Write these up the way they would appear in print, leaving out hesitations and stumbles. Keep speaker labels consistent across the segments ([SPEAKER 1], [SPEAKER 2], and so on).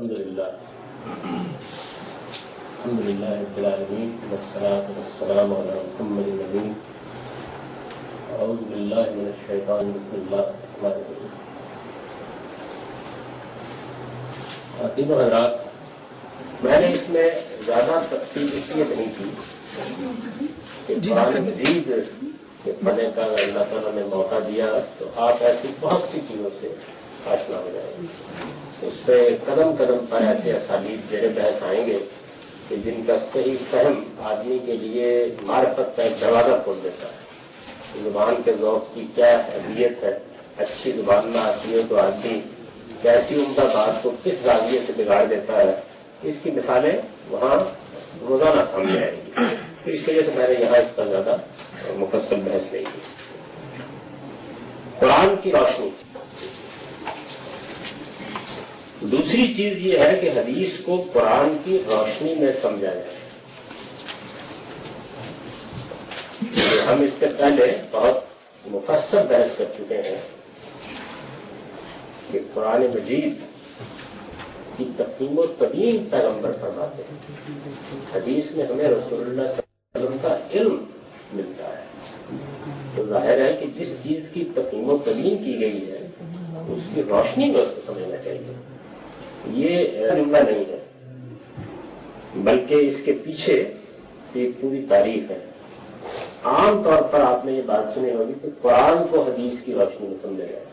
[SPEAKER 1] الحمدللہ رب العالمین والصلاة والسلام علی محمد النبی اعوذ باللہ من الشیطان بسم اللہ الرحمن الرحیم. تینوں حضرات، میں نے اس میں زیادہ تفصیل اس لیے نہیں کی کہ قرآن مجید کے پڑھنے کا اللہ تعالیٰ نے موقع دیا تو آپ ایسی بہت سی چیزوں سے آشنا ہو جائیں گے. اس پہ قدم قدم پر ایسے اسالیب زیر بحث آئیں گے کہ جن کا صحیح فہم آدمی کے لیے معرفت کا ایک دروازہ کھول دیتا ہے. زبان کے ذوق کی کیا اہمیت ہے، اچھی زبان میں آتی ہے تو آدمی کیسی عمدہ بات کو کس زاویے سے بگاڑ دیتا ہے، اس کی مثالیں وہاں روزانہ سامنے آئیں گی. تو اس وجہ سے میں نے یہاں اس پر زیادہ مفصل بحث نہیں کی. قرآن کی روشنی. دوسری چیز یہ ہے کہ حدیث کو قرآن کی روشنی میں سمجھا جائے. ہم اس سے پہلے بہت مفصل بحث کر چکے ہیں کہ قرآن مجید کی تقسیم و تبیین پیغمبر فرماتے ہیں. حدیث میں ہمیں رسول اللہ صلی اللہ علیہ وسلم کا علم ملتا ہے. تو ظاہر ہے کہ جس چیز کی تقسیم و تبیین کی گئی ہے اس کی روشنی میں اس کو سمجھنا چاہیے. یہ جملہ نہیں ہے بلکہ اس کے پیچھے ایک پوری تاریخ ہے. عام طور پر آپ نے یہ بات سنی ہوگی کہ قرآن کو حدیث کی روشنی میں سمجھا جائے.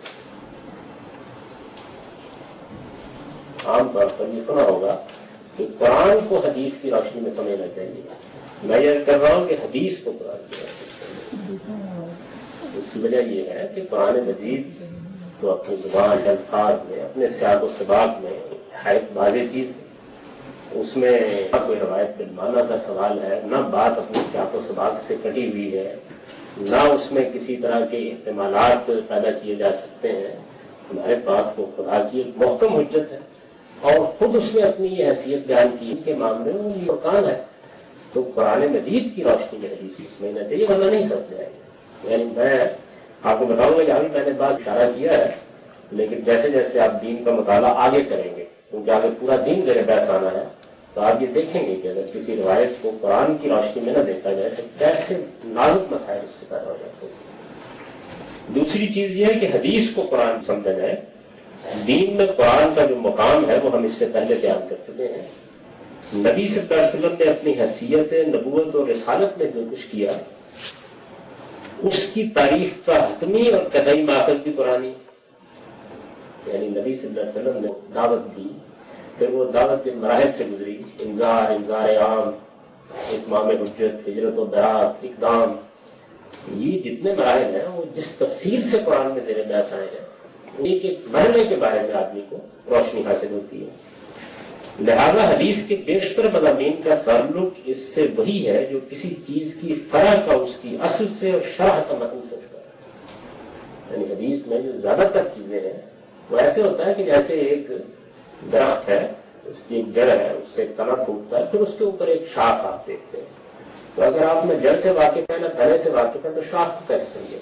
[SPEAKER 1] عام طور پر یہ سنا ہوگا کہ قرآن کو حدیث کی روشنی میں سمجھنا چاہیے. میں یہ کر رہا ہوں کہ حدیث کو قرآن کی روشنی میں. اس کی وجہ یہ ہے کہ قرآن مجید تو اپنی زبان الفاظ میں اپنے سیاق و سباق میں واضح چیز ہے. اس میں نہ کوئی روایت بالمعنی کا سوال ہے، نہ بات اپنے سیاق و سباق سے کٹی ہوئی ہے، نہ اس میں کسی طرح کے احتمالات پیدا کیے جا سکتے ہیں. ہمارے پاس وہ خدا کی ایک محکم حجت ہے اور خود اس نے اپنی یہ حیثیت بیان کی کے معاملے میں یہ مکان ہے. تو قرآن مجید کی روشنی میں حدیث کو سمجھنا چاہیے، ورنہ نہیں سمجھ جائے گا. یعنی میں آپ کو بتاؤں گا کہ ابھی میں نے بات اشارہ کیا ہے، لیکن جیسے جیسے آپ دین کا مطالعہ آگے کریں گے کیونکہ آگے پورا دین زیر بحث آنا ہے تو آپ یہ دیکھیں گے کہ اگر کسی روایت کو قرآن کی روشنی میں نہ دیکھا جائے تو کیسے نازک مسائل اس سے پیدا ہو جاتے ہیں. دوسری چیز یہ ہے کہ حدیث کو قرآن سمجھا جائے. دین میں قرآن کا جو مقام ہے وہ ہم اس سے پہلے بیان کر چکے ہیں. نبی صلی اللہ علیہ وسلم نے اپنی حیثیت نبوت اور رسالت میں جو کچھ کیا اس کی تاریخ کا حتمی اور قطعی ماخذ بھی قرآنی. یعنی نبی صلی اللہ علیہ وسلم نے دعوت دی، پھر وہ دعوت جن مراحل سے گزری، انذار عام، اتمام حجت، ہجرت و برات، اقدام، یہ جتنے مراحل ہیں وہ جس تفصیل سے قرآن میں زیر بحث آئے ہیں ایک ایک مرحلے کے بارے میں آدمی کو روشنی حاصل ہوتی ہے. لہذا حدیث کے بیشتر مضامین کا تعلق اس سے وہی ہے جو کسی چیز کی فرع کا اس کی اصل سے اور شرح کا متن سے ہوتا ہے. یعنی حدیث میں جو زیادہ تر چیزیں ہیں وہ ایسے ہوتا ہے کہ جیسے ایک درخت ہے، اس کی ایک جڑ ہے، اس سے تنا پھوٹتا ہے، پھر اس کے اوپر ایک شاخ آپ دیکھتے ہیں. تو اگر آپ نے جڑ سے واقف ہے نہ تنے سے واقف ہے تو شاخ کو کیسے سمجھے؟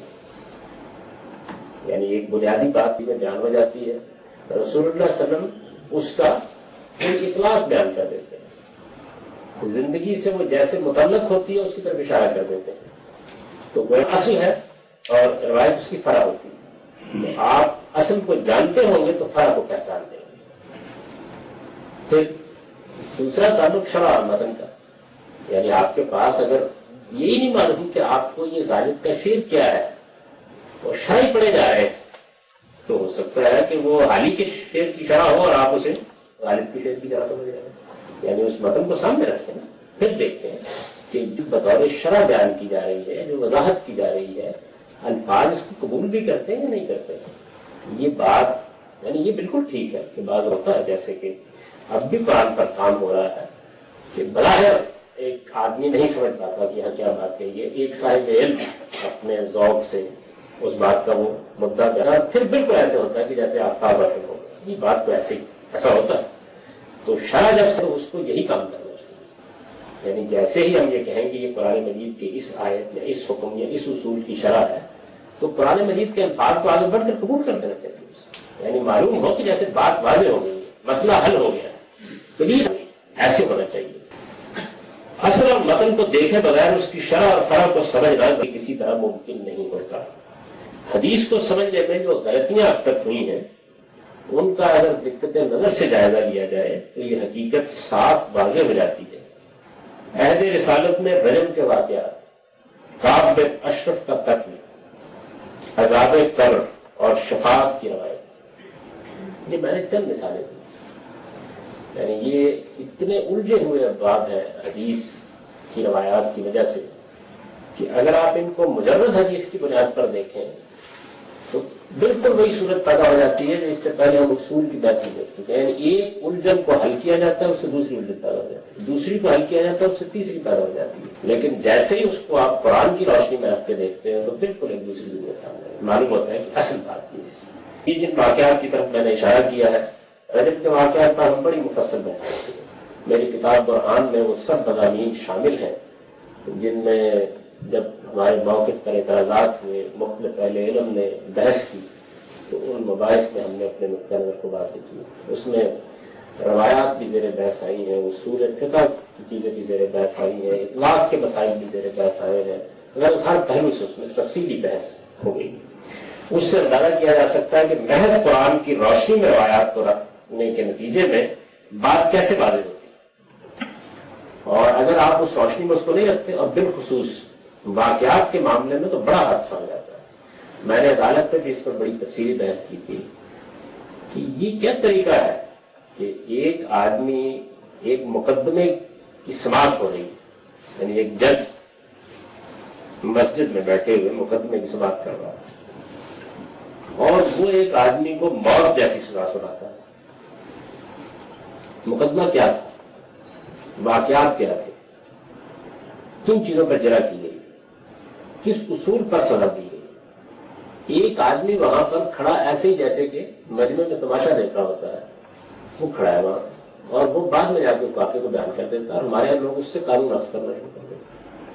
[SPEAKER 1] یعنی ایک بنیادی بات میں بیان ہو جاتی ہے، رسول اللہ صلی اللہ علیہ وسلم اس کا ایک اطلاق بیان کر دیتے ہیں. زندگی سے وہ جیسے متعلق ہوتی ہے اس کی طرف اشارہ کر دیتے ہیں. تو وہ اصل ہے اور روایت اس کی فرع ہوتی ہے. تو آپ اصل کو جانتے ہوں گے تو فرع کو پہچان دیں گے. پھر دوسرا تعلق شرح اور متن کا. یعنی آپ کے پاس اگر یہی نہیں معلوم کہ آپ کو یہ غالب کا شعر کیا ہے اور شرح پڑے جا رہے ہیں تو ہو سکتا ہے کہ وہ حالی کے شعر کی شرح ہو اور آپ اسے غالب کی شعر کی شرح سمجھ رہے ہیں. یعنی اس متن کو سامنے رکھیں نا، پھر دیکھیں کہ جو بطور شرح بیان کی جا رہی ہے، جو وضاحت کی جا رہی ہے، الفاظ اس کو قبول بھی کرتے ہیں یا نہیں کرتے. یہ بات یعنی یہ بالکل ٹھیک ہے کہ بعض ہوتا ہے جیسے کہ اب بھی قرآن پر کام ہو رہا ہے کہ بظاہر ایک آدمی نہیں سمجھ پاتا کہ یہاں کیا بات کہی ہے. ایک صاحب علم اپنے ذوق سے اس بات کا وہ مدعا کرا، پھر بالکل ایسے ہوتا ہے کہ جیسے آفتاب روشن ہو. یہ بات تو ایسا ہوتا ہے. تو شاید جب سے اس کو یہی کام کرنا چاہیے. یعنی جیسے ہی ہم یہ کہیں گے یہ قرآن مجید کی اس آیت یا اس حکم یا اس اصول کی شرح ہے تو قرآن مجید کے الفاظ کو آگے بڑھ کر قبول کر دینا چاہیے. یعنی معلوم ہو کہ جیسے بات واضح ہو گئی ہے، مسئلہ حل ہو گیا ہے. کلیئر ایسے ہونا چاہیے. اصل اور متن کو دیکھے بغیر اس کی شرح اور فرع کو سمجھنا کسی طرح ممکن نہیں ہوتا. حدیث کو سمجھنے میں جو غلطیاں اب تک ہوئی ہیں ان کا اگر دقت نظر سے جائزہ لیا جائے تو یہ حقیقت صاف واضح ہو جاتی ہے. عہد رسالت میں رجم کے واقعات، کعب بن اشرف کا قتل، عذاب قبر اور شفاعت کی روایت، یہ میں نے چند مثالیں دی. یعنی یہ اتنے الجھے ہوئے ابواب ہیں حدیث کی روایات کی وجہ سے کہ اگر آپ ان کو مجرد حدیث کی بنیاد پر دیکھیں تو بالکل وہی صورت پیدا ہو جاتی ہے جو اس سے پہلے ہم اصول کی بات نہیں دیکھ چکے ہیں. یعنی ایک الجھن کو حل کیا جاتا ہے اس سے دوسری الجھن پیدا ہو جاتی ہے، دوسری کو حل کیا جاتا ہے اس سے تیسری پیدا ہو جاتی ہے. لیکن جیسے ہی اس کو آپ قرآن کی روشنی میں رکھ کے دیکھتے ہیں تو بالکل ایک دوسری دنیا سامنے معلوم ہوتا ہے کہ اصل بات یہ جن واقعات کی طرف میں نے اشارہ کیا ہے رجب کے واقعات پر ہم بڑی مفصل بحث کرتے ہیں. میری کتاب برہان میں وہ سب مضامین شامل ہیں جن میں جب ہمارے موقف پر اعتراضات ہوئے، مختلف اہل علم نے بحث کی تو ان مباحث میں ہم نے اپنے نقطہ نظر کو واضح کی. اس میں روایات بھی زیر بحث آئی ہیں، اصول فقہ کی چیزیں بھی زیر بحث آئی ہیں، اطلاق کے مسائل بھی زیر بحث آئے ہیں. اگر ہر پہلو سے اس میں تفصیلی بحث ہو گئی اس سے اندازہ کیا جا سکتا ہے کہ محض قرآن کی روشنی میں روایات کو رکھنے کے نتیجے میں بات کیسے واضح ہوتی ہے. اور اگر آپ اس روشنی میں اس کو نہیں رکھتے اور بالخصوص واقعات کے معاملے میں تو بڑا حادثہ ہو جاتا ہے. میں نے عدالت پہ بھی اس پر بڑی تفصیلی بحث کی تھی کہ یہ کیا طریقہ ہے کہ ایک آدمی ایک مقدمے کی سماعت ہو رہی ہے، یعنی ایک جج مسجد میں بیٹھے ہوئے مقدمے کی سماعت کر رہا ہے اور وہ ایک آدمی کو موت جیسی سزا سناتا ہے. مقدمہ کیا تھا، واقعات کیا تھے، کن چیزوں پر جرا کی گئی، کس اصول پر سزا دی گئی. ایک آدمی وہاں پر کھڑا ایسے ہی جیسے کہ مجمع میں تماشا دیکھ رہا ہوتا ہے، وہ کھڑا ہے وہاں اور وہ بعد میں جا کے واقعے کو بیان کر دیتا ہے اور ہمارے یہاں لوگ اس سے قانون نافذ کرنا شروع کر دیتے.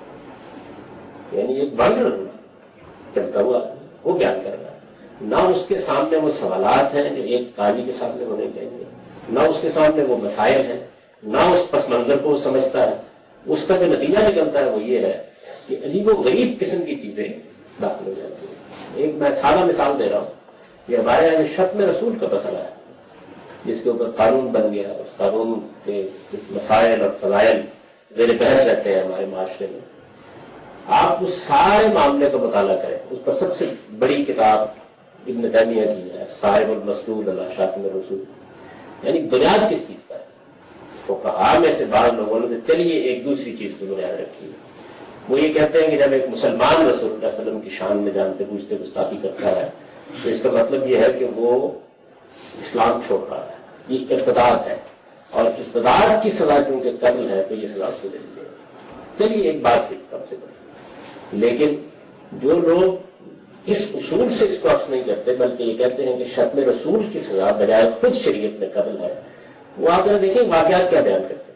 [SPEAKER 1] یعنی ایک بانڈر چلتا ہوا وہ بیان کر رہا ہے. نہ اس کے سامنے وہ سوالات ہیں جو ایک قاضی کے سامنے ہونے چاہیے، نہ اس کے سامنے وہ مسائل ہیں، نہ اس پس منظر کو وہ سمجھتا ہے. اس کا جو نتیجہ نکلتا ہے وہ یہ ہے کہ عجیب و غریب قسم کی چیزیں داخل ہو جاتی ہیں. ایک میں سادہ مثال دے رہا ہوں، یہ ہمارے یہاں شتم رسول کا مسئلہ ہے جس کے اوپر قانون بن گیا. اس قانون کے مسائل اور فضائل زیر بحث رہتے ہیں ہمارے معاشرے میں. آپ اس سارے معاملے کا مطالعہ کریں. اس پر سب سے بڑی کتاب ابن تیمیہ کی ہے، صاحب المسلول علی شاتم الرسول. یعنی بنیاد کس چیز پر ہے؟ تو کہا میں سے بعض لوگوں نے چلیے ایک دوسری چیز کو بنیاد رکھی. وہ یہ کہتے ہیں کہ جب ایک مسلمان رسول اللہ علیہ وسلم کی شان میں جانتے بوجھتے گستاخی کرتا ہے تو اس کا مطلب یہ ہے کہ وہ اسلام چھوڑ رہا ہے. یہ ارتداد ہے اور ارتداد کی سزا چونکہ قتل ہے تو یہ سزا اس کو دے دی. چلیے ایک بات تھی کم سے کم. لیکن جو لوگ اس اصول سے اس کو عکس نہیں کرتے بلکہ یہ کہتے ہیں کہ شتم رسول کی سزا بجائے خود شریعت میں قتل ہے، وہ آ کر دیکھیں واقعات کیا بیان کرتے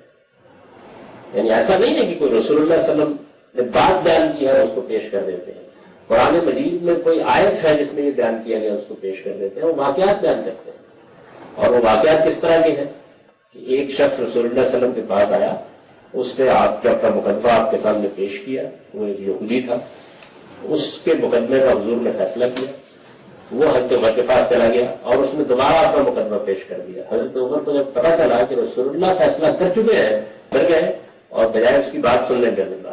[SPEAKER 1] ہیں. یعنی ایسا نہیں ہے کہ کوئی رسول اللہ صلی اللہ علیہ وسلم نے بات بیان کی ہے اس کو پیش کر دیتے ہیں. قرآن مجید میں کوئی آیت ہے جس میں یہ بیان کیا گیا اس کو پیش کر دیتے ہیں. وہ واقعات بیان کرتے ہیں. اور وہ واقعات کس طرح کے ہیں کہ ایک شخص رسول اللہ صلی اللہ علیہ وسلم کے پاس آیا، اس نے آپ کا اپنا مقدمہ آپ کے سامنے پیش کیا. وہ ایک یہودی تھا، اس کے مقدمے کا حضور نے فیصلہ کیا. وہ حضرت عمر کے پاس چلا گیا اور اس نے دوبارہ اپنا مقدمہ پیش کر دیا. حضرت عمر کو جب پتا چلا کہ رسول اللہ فیصلہ کر چکے ہیں ڈر گئے اور بجائے اس کی بات سننے ڈرنے بات.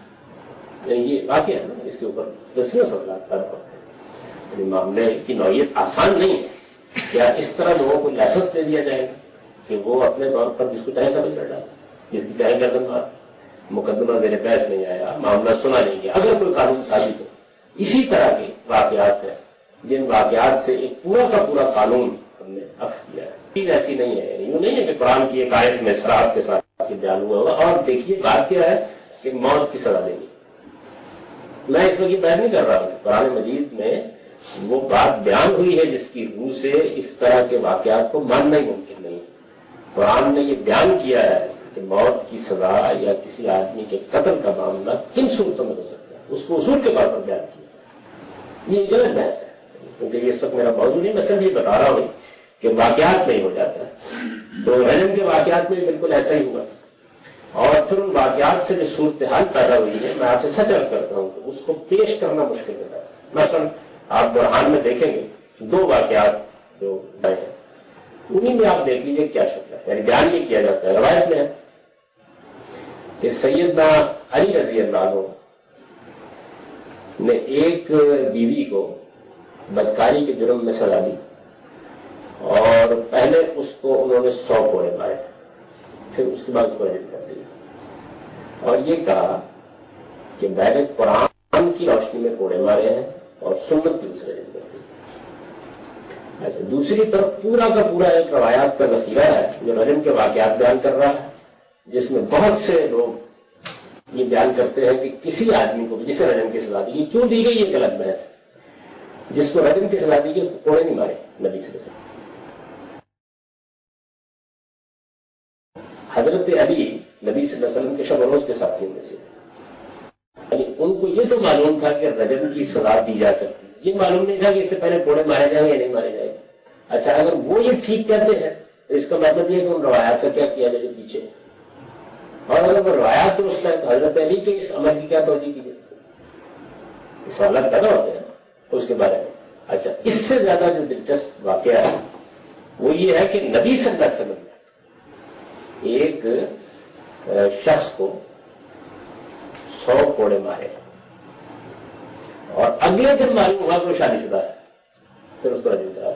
[SPEAKER 1] یعنی یہ واقعہ ہے نا، اس کے اوپر دسیوں سوالات پیدا ہوتے ہیں. یعنی معاملے کی نوعیت آسان نہیں ہے. کیا اس طرح لوگوں کو لائسنس دے دیا جائے گا کہ وہ اپنے طور پر جس کو چاہے قتل کر ڈالے، جس کی چاہے گردن مار، مقدمہ زیر بحث نہیں آیا، معاملہ سنا نہیں گیا اگر کوئی قانون ثابت ہو. اسی طرح کے واقعات ہیں جن واقعات سے ایک پورا کا پورا قانون ہم نے عکس کیا ہے. چیز ایسی نہیں ہے، یعنی یوں نہیں ہے کہ قرآن کی ایک آیت میں سراحت کے ساتھ بیان ہوا ہوگا. اور دیکھیے بات کیا ہے کہ موت کی سزا دینی. میں اس وقت یہ بیان نہیں کر رہا ہوں. قرآن مجید میں وہ بات بیان ہوئی ہے جس کی روح سے اس طرح کے واقعات کو ماننا ہی ممکن نہیں. قرآن نے یہ بیان کیا ہے کہ موت کی سزا یا کسی آدمی کے قتل کا معاملہ کن صورتوں میں ہو سکتا ہے، اس کو اصول کے طور پر بیان کیا. یہ غلط بحث ہے کیونکہ یہ اس وقت میرا موضوع نہیں. میں صرف یہ بتا رہا ہوں کہ واقعات نہیں ہو جاتا ہے، تو رجم کے واقعات میں بالکل ایسا ہی ہوا، اور پھر ان واقعات سے جو صورتحال پیدا ہوئی ہے، میں آپ سے سچ عرض کرتا ہوں کہ اس کو پیش کرنا مشکل ہوتا ہے۔ مثلا آپ برہان میں دیکھیں گے 2 واقعات جو ہیں، انہیں میں آپ دیکھ لیجیے کیا شکل ہے، یعنی بیان یہ کیا جاتا ہے، روایت میں ہے کہ سیدنا علی رضی اللہ عنہ نے ایک بیوی کو بدکاری کے جرم میں سزا دی، اور پہلے اس کو انہوں نے 100 کوڑے مارے، پھر اس کے بعد اس کو رجم کر دیا، اور یہ کہا کہ میں نے قرآن کی روشنی میں کوڑے مارے ہیں اور سنت کی دوسرے رجم کر دی۔ اچھا، دوسری طرف پورا کا پورا ایک روایات کا ذخیرہ ہے جو رجم کے واقعات بیان کر رہا ہے، جس میں بہت سے لوگ یہ بیان کرتے ہیں کہ کسی آدمی کو جسے رجم کی سزا دی، کیوں دی گئی یہ غلط بحث ہے، جس کو رجم کی سزا دی گئی اس کو کوڑے نہیں مارے نبی صلی اللہ علیہ وسلم۔ حضرت علی نبی صلی اللہ علیہ وسلم کے شب و روز کے ساتھیوں میں سے، یعنی ان کو یہ تو معلوم تھا کہ رجم کی سزا دی جا سکتی، یہ معلوم نہیں تھا کہ اس سے پہلے کوڑے مارے جائیں یا نہیں مارے جائیں گے۔ اچھا، اگر وہ یہ ٹھیک کہتے ہیں تو اس کا مطلب یہ کہ ان روایات کا کیا کیا جائے پیچھے، اور اگر وہ روایات درست ہے تو حضرت علی کے اس عمل کی کیا توجہ کی جائے، اس حالت پیدا ہوتے ہیں اس کے بارے میں۔ اچھا، اس سے زیادہ جو دلچسپ واقعہ ہے وہ یہ ہے کہ نبی صلی اللہ علیہ وسلم نے ایک شخص کو 100 کوڑے مارے، اور اگلے دن معلوم ہوا کہ وہ شادی شدہ ہے، پھر اس کو رجم کرایا۔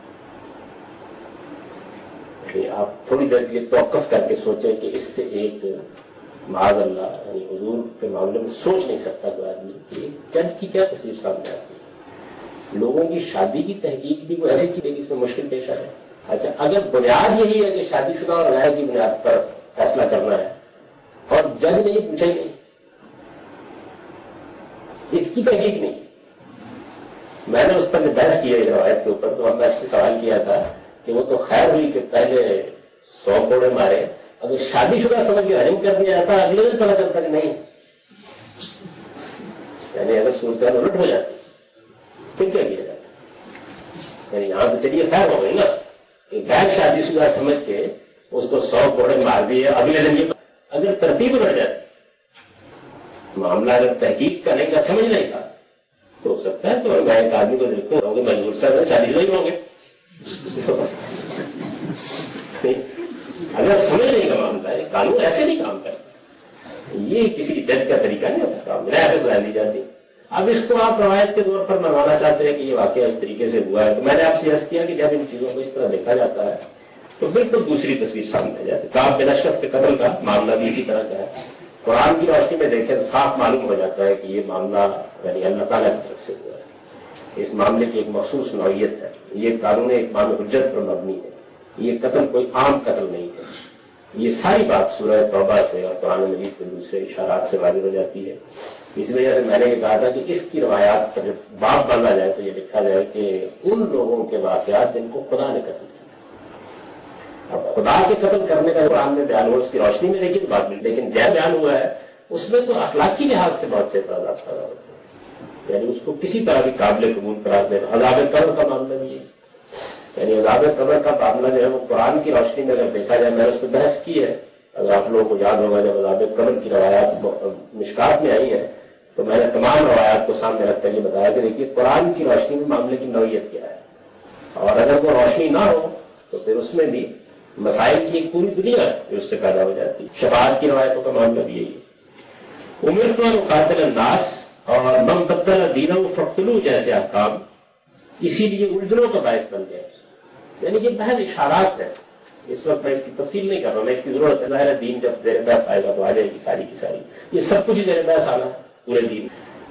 [SPEAKER 1] آپ تھوڑی دیر کے لیے توقف کر کے سوچیں کہ اس سے ایک معاذ اللہ یعنی حضور کے معاملے میں سوچ نہیں سکتا کوئی آدمی کہ جج کی کیا تصویر سامنے آتی ہے۔ لوگوں کی شادی کی تحقیق بھی کوئی ایسی چیز ہے کہ اس میں مشکل پیش آ ہے۔ اچھا، اگر بنیاد یہی ہے کہ شادی شدہ اور غیر کی بنیاد پر فیصلہ کرنا ہے، اور جج نے یہ پوچھا ہی نہیں، اس کی تحقیق نہیں، میں نے اس پر بحث کی ہے روایت کے اوپر، تو ہم نے آپ سے سوال کیا تھا کہ وہ تو خیر ہوئی کہ پہلے 100 کوڑے مارے، اگر شادی شدہ سمجھ کے رجم کر دیا جاتا اگلے دن پتا چلتا کہ نہیں، یعنی اگر صورتحال الٹ ہو جاتی پھر کیا کیا جاتا؟ یعنی یہاں تو چلیے خیر ہو گئی نا کہ غیر شادی شدہ سمجھ کے اس کو 100 کوڑے مار دیے، اگلے دن یہ اگر ترتیب الٹ جاتی، معاملہ اگر تحقیق کا نہیں کا سمجھ نہیں تھا تو ہو سکتا ہے تو میں ایک آدمی کو دیکھوں ہوں گے مجبور سے شادی شدہ ہی ہوں گے، اگر سمجھ نہیں کا معاملہ ہے، قانون ایسے نہیں کام کرتا، یہ کسی جج کا طریقہ نہیں ہوتا، ایسے سزا دی جاتی۔ اب اس کو آپ روایت کے طور پر منوانا چاہتے ہیں کہ یہ واقعہ اس طریقے سے ہوا ہے، تو میں نے آپ سے عرض کیا کہ جب ان چیزوں کو اس طرح دیکھا جاتا ہے تو بالکل دوسری تصویر سامنے آ جاتی ہے۔ کعب بن اشرف کے قتل کا معاملہ بھی اسی طرح کا ہے، قرآن کی روشنی میں دیکھیں صاف معلوم ہو جاتا ہے کہ یہ معاملہ یعنی اللہ تعالیٰ کی طرف سے ہوا ہے، اس معاملے کی ایک مخصوص نوعیت ہے، یہ قانون اقامہ حجت پر مبنی ہے، یہ قتل کوئی عام قتل نہیں ہے۔ یہ ساری بات سورہ توبہ سے اور قرآن مجید کے دوسرے اشارات سے واضح ہو جاتی ہے۔ اس وجہ سے میں نے یہ کہا تھا کہ اس کی روایات پر جب باب باندھا جائے تو یہ لکھا جائے کہ ان لوگوں کے واقعات جن کو خدا نے قتل کیا۔ اب خدا کے قتل کرنے کا قرآن میں بیان ہوا اس کی روشنی میں لیکن بات نہیں، لیکن جو بیان ہوا ہے اس میں تو اخلاقی لحاظ سے بہت سے اعتراضات پیدا ہوتے ہیں، یعنی اس کو کسی طرح بھی قابل قبول قرار دینا۔ عذاب قبر کا معاملہ بھی ہے، یعنی عذاب قبر کا معاملہ جو ہے وہ قرآن کی روشنی میں اگر دیکھا جائے، میں نے اس پہ بحث کی ہے، اگر آپ لوگوں کو یاد ہوگا جب عذاب قبر کی روایات مشکات میں آئی ہے تو میں نے تمام روایات کو سامنے رکھ کر یہ بتایا کہ دیکھیے قرآن کی روشنی میں معاملے کی نوعیت کیا ہے، اور اگر وہ روشنی نہ ہو تو پھر اس میں بھی مسائل کی ایک پوری دنیا ہے جو اس سے پیدا ہو جاتی ہے۔ شفاعت کی روایتوں کا معاملہ بھی یہی ہے۔ امرت ان اقاتل الناس اور من بدل دینہ فاقتلوہ جیسے احکام اسی لیے الجھنوں کا باعث بن گئے، یعنی یہ بہت اشارات ہے، اس وقت میں اس کی تفصیل نہیں کر رہا، میں اس کی ضرورت ہے، ظاہر ہے دین جب زیر بحث آئے گا تو آ جائے گی ساری کی ساری، یہ سب کچھ زیر بحث آنا ہے پورے دین۔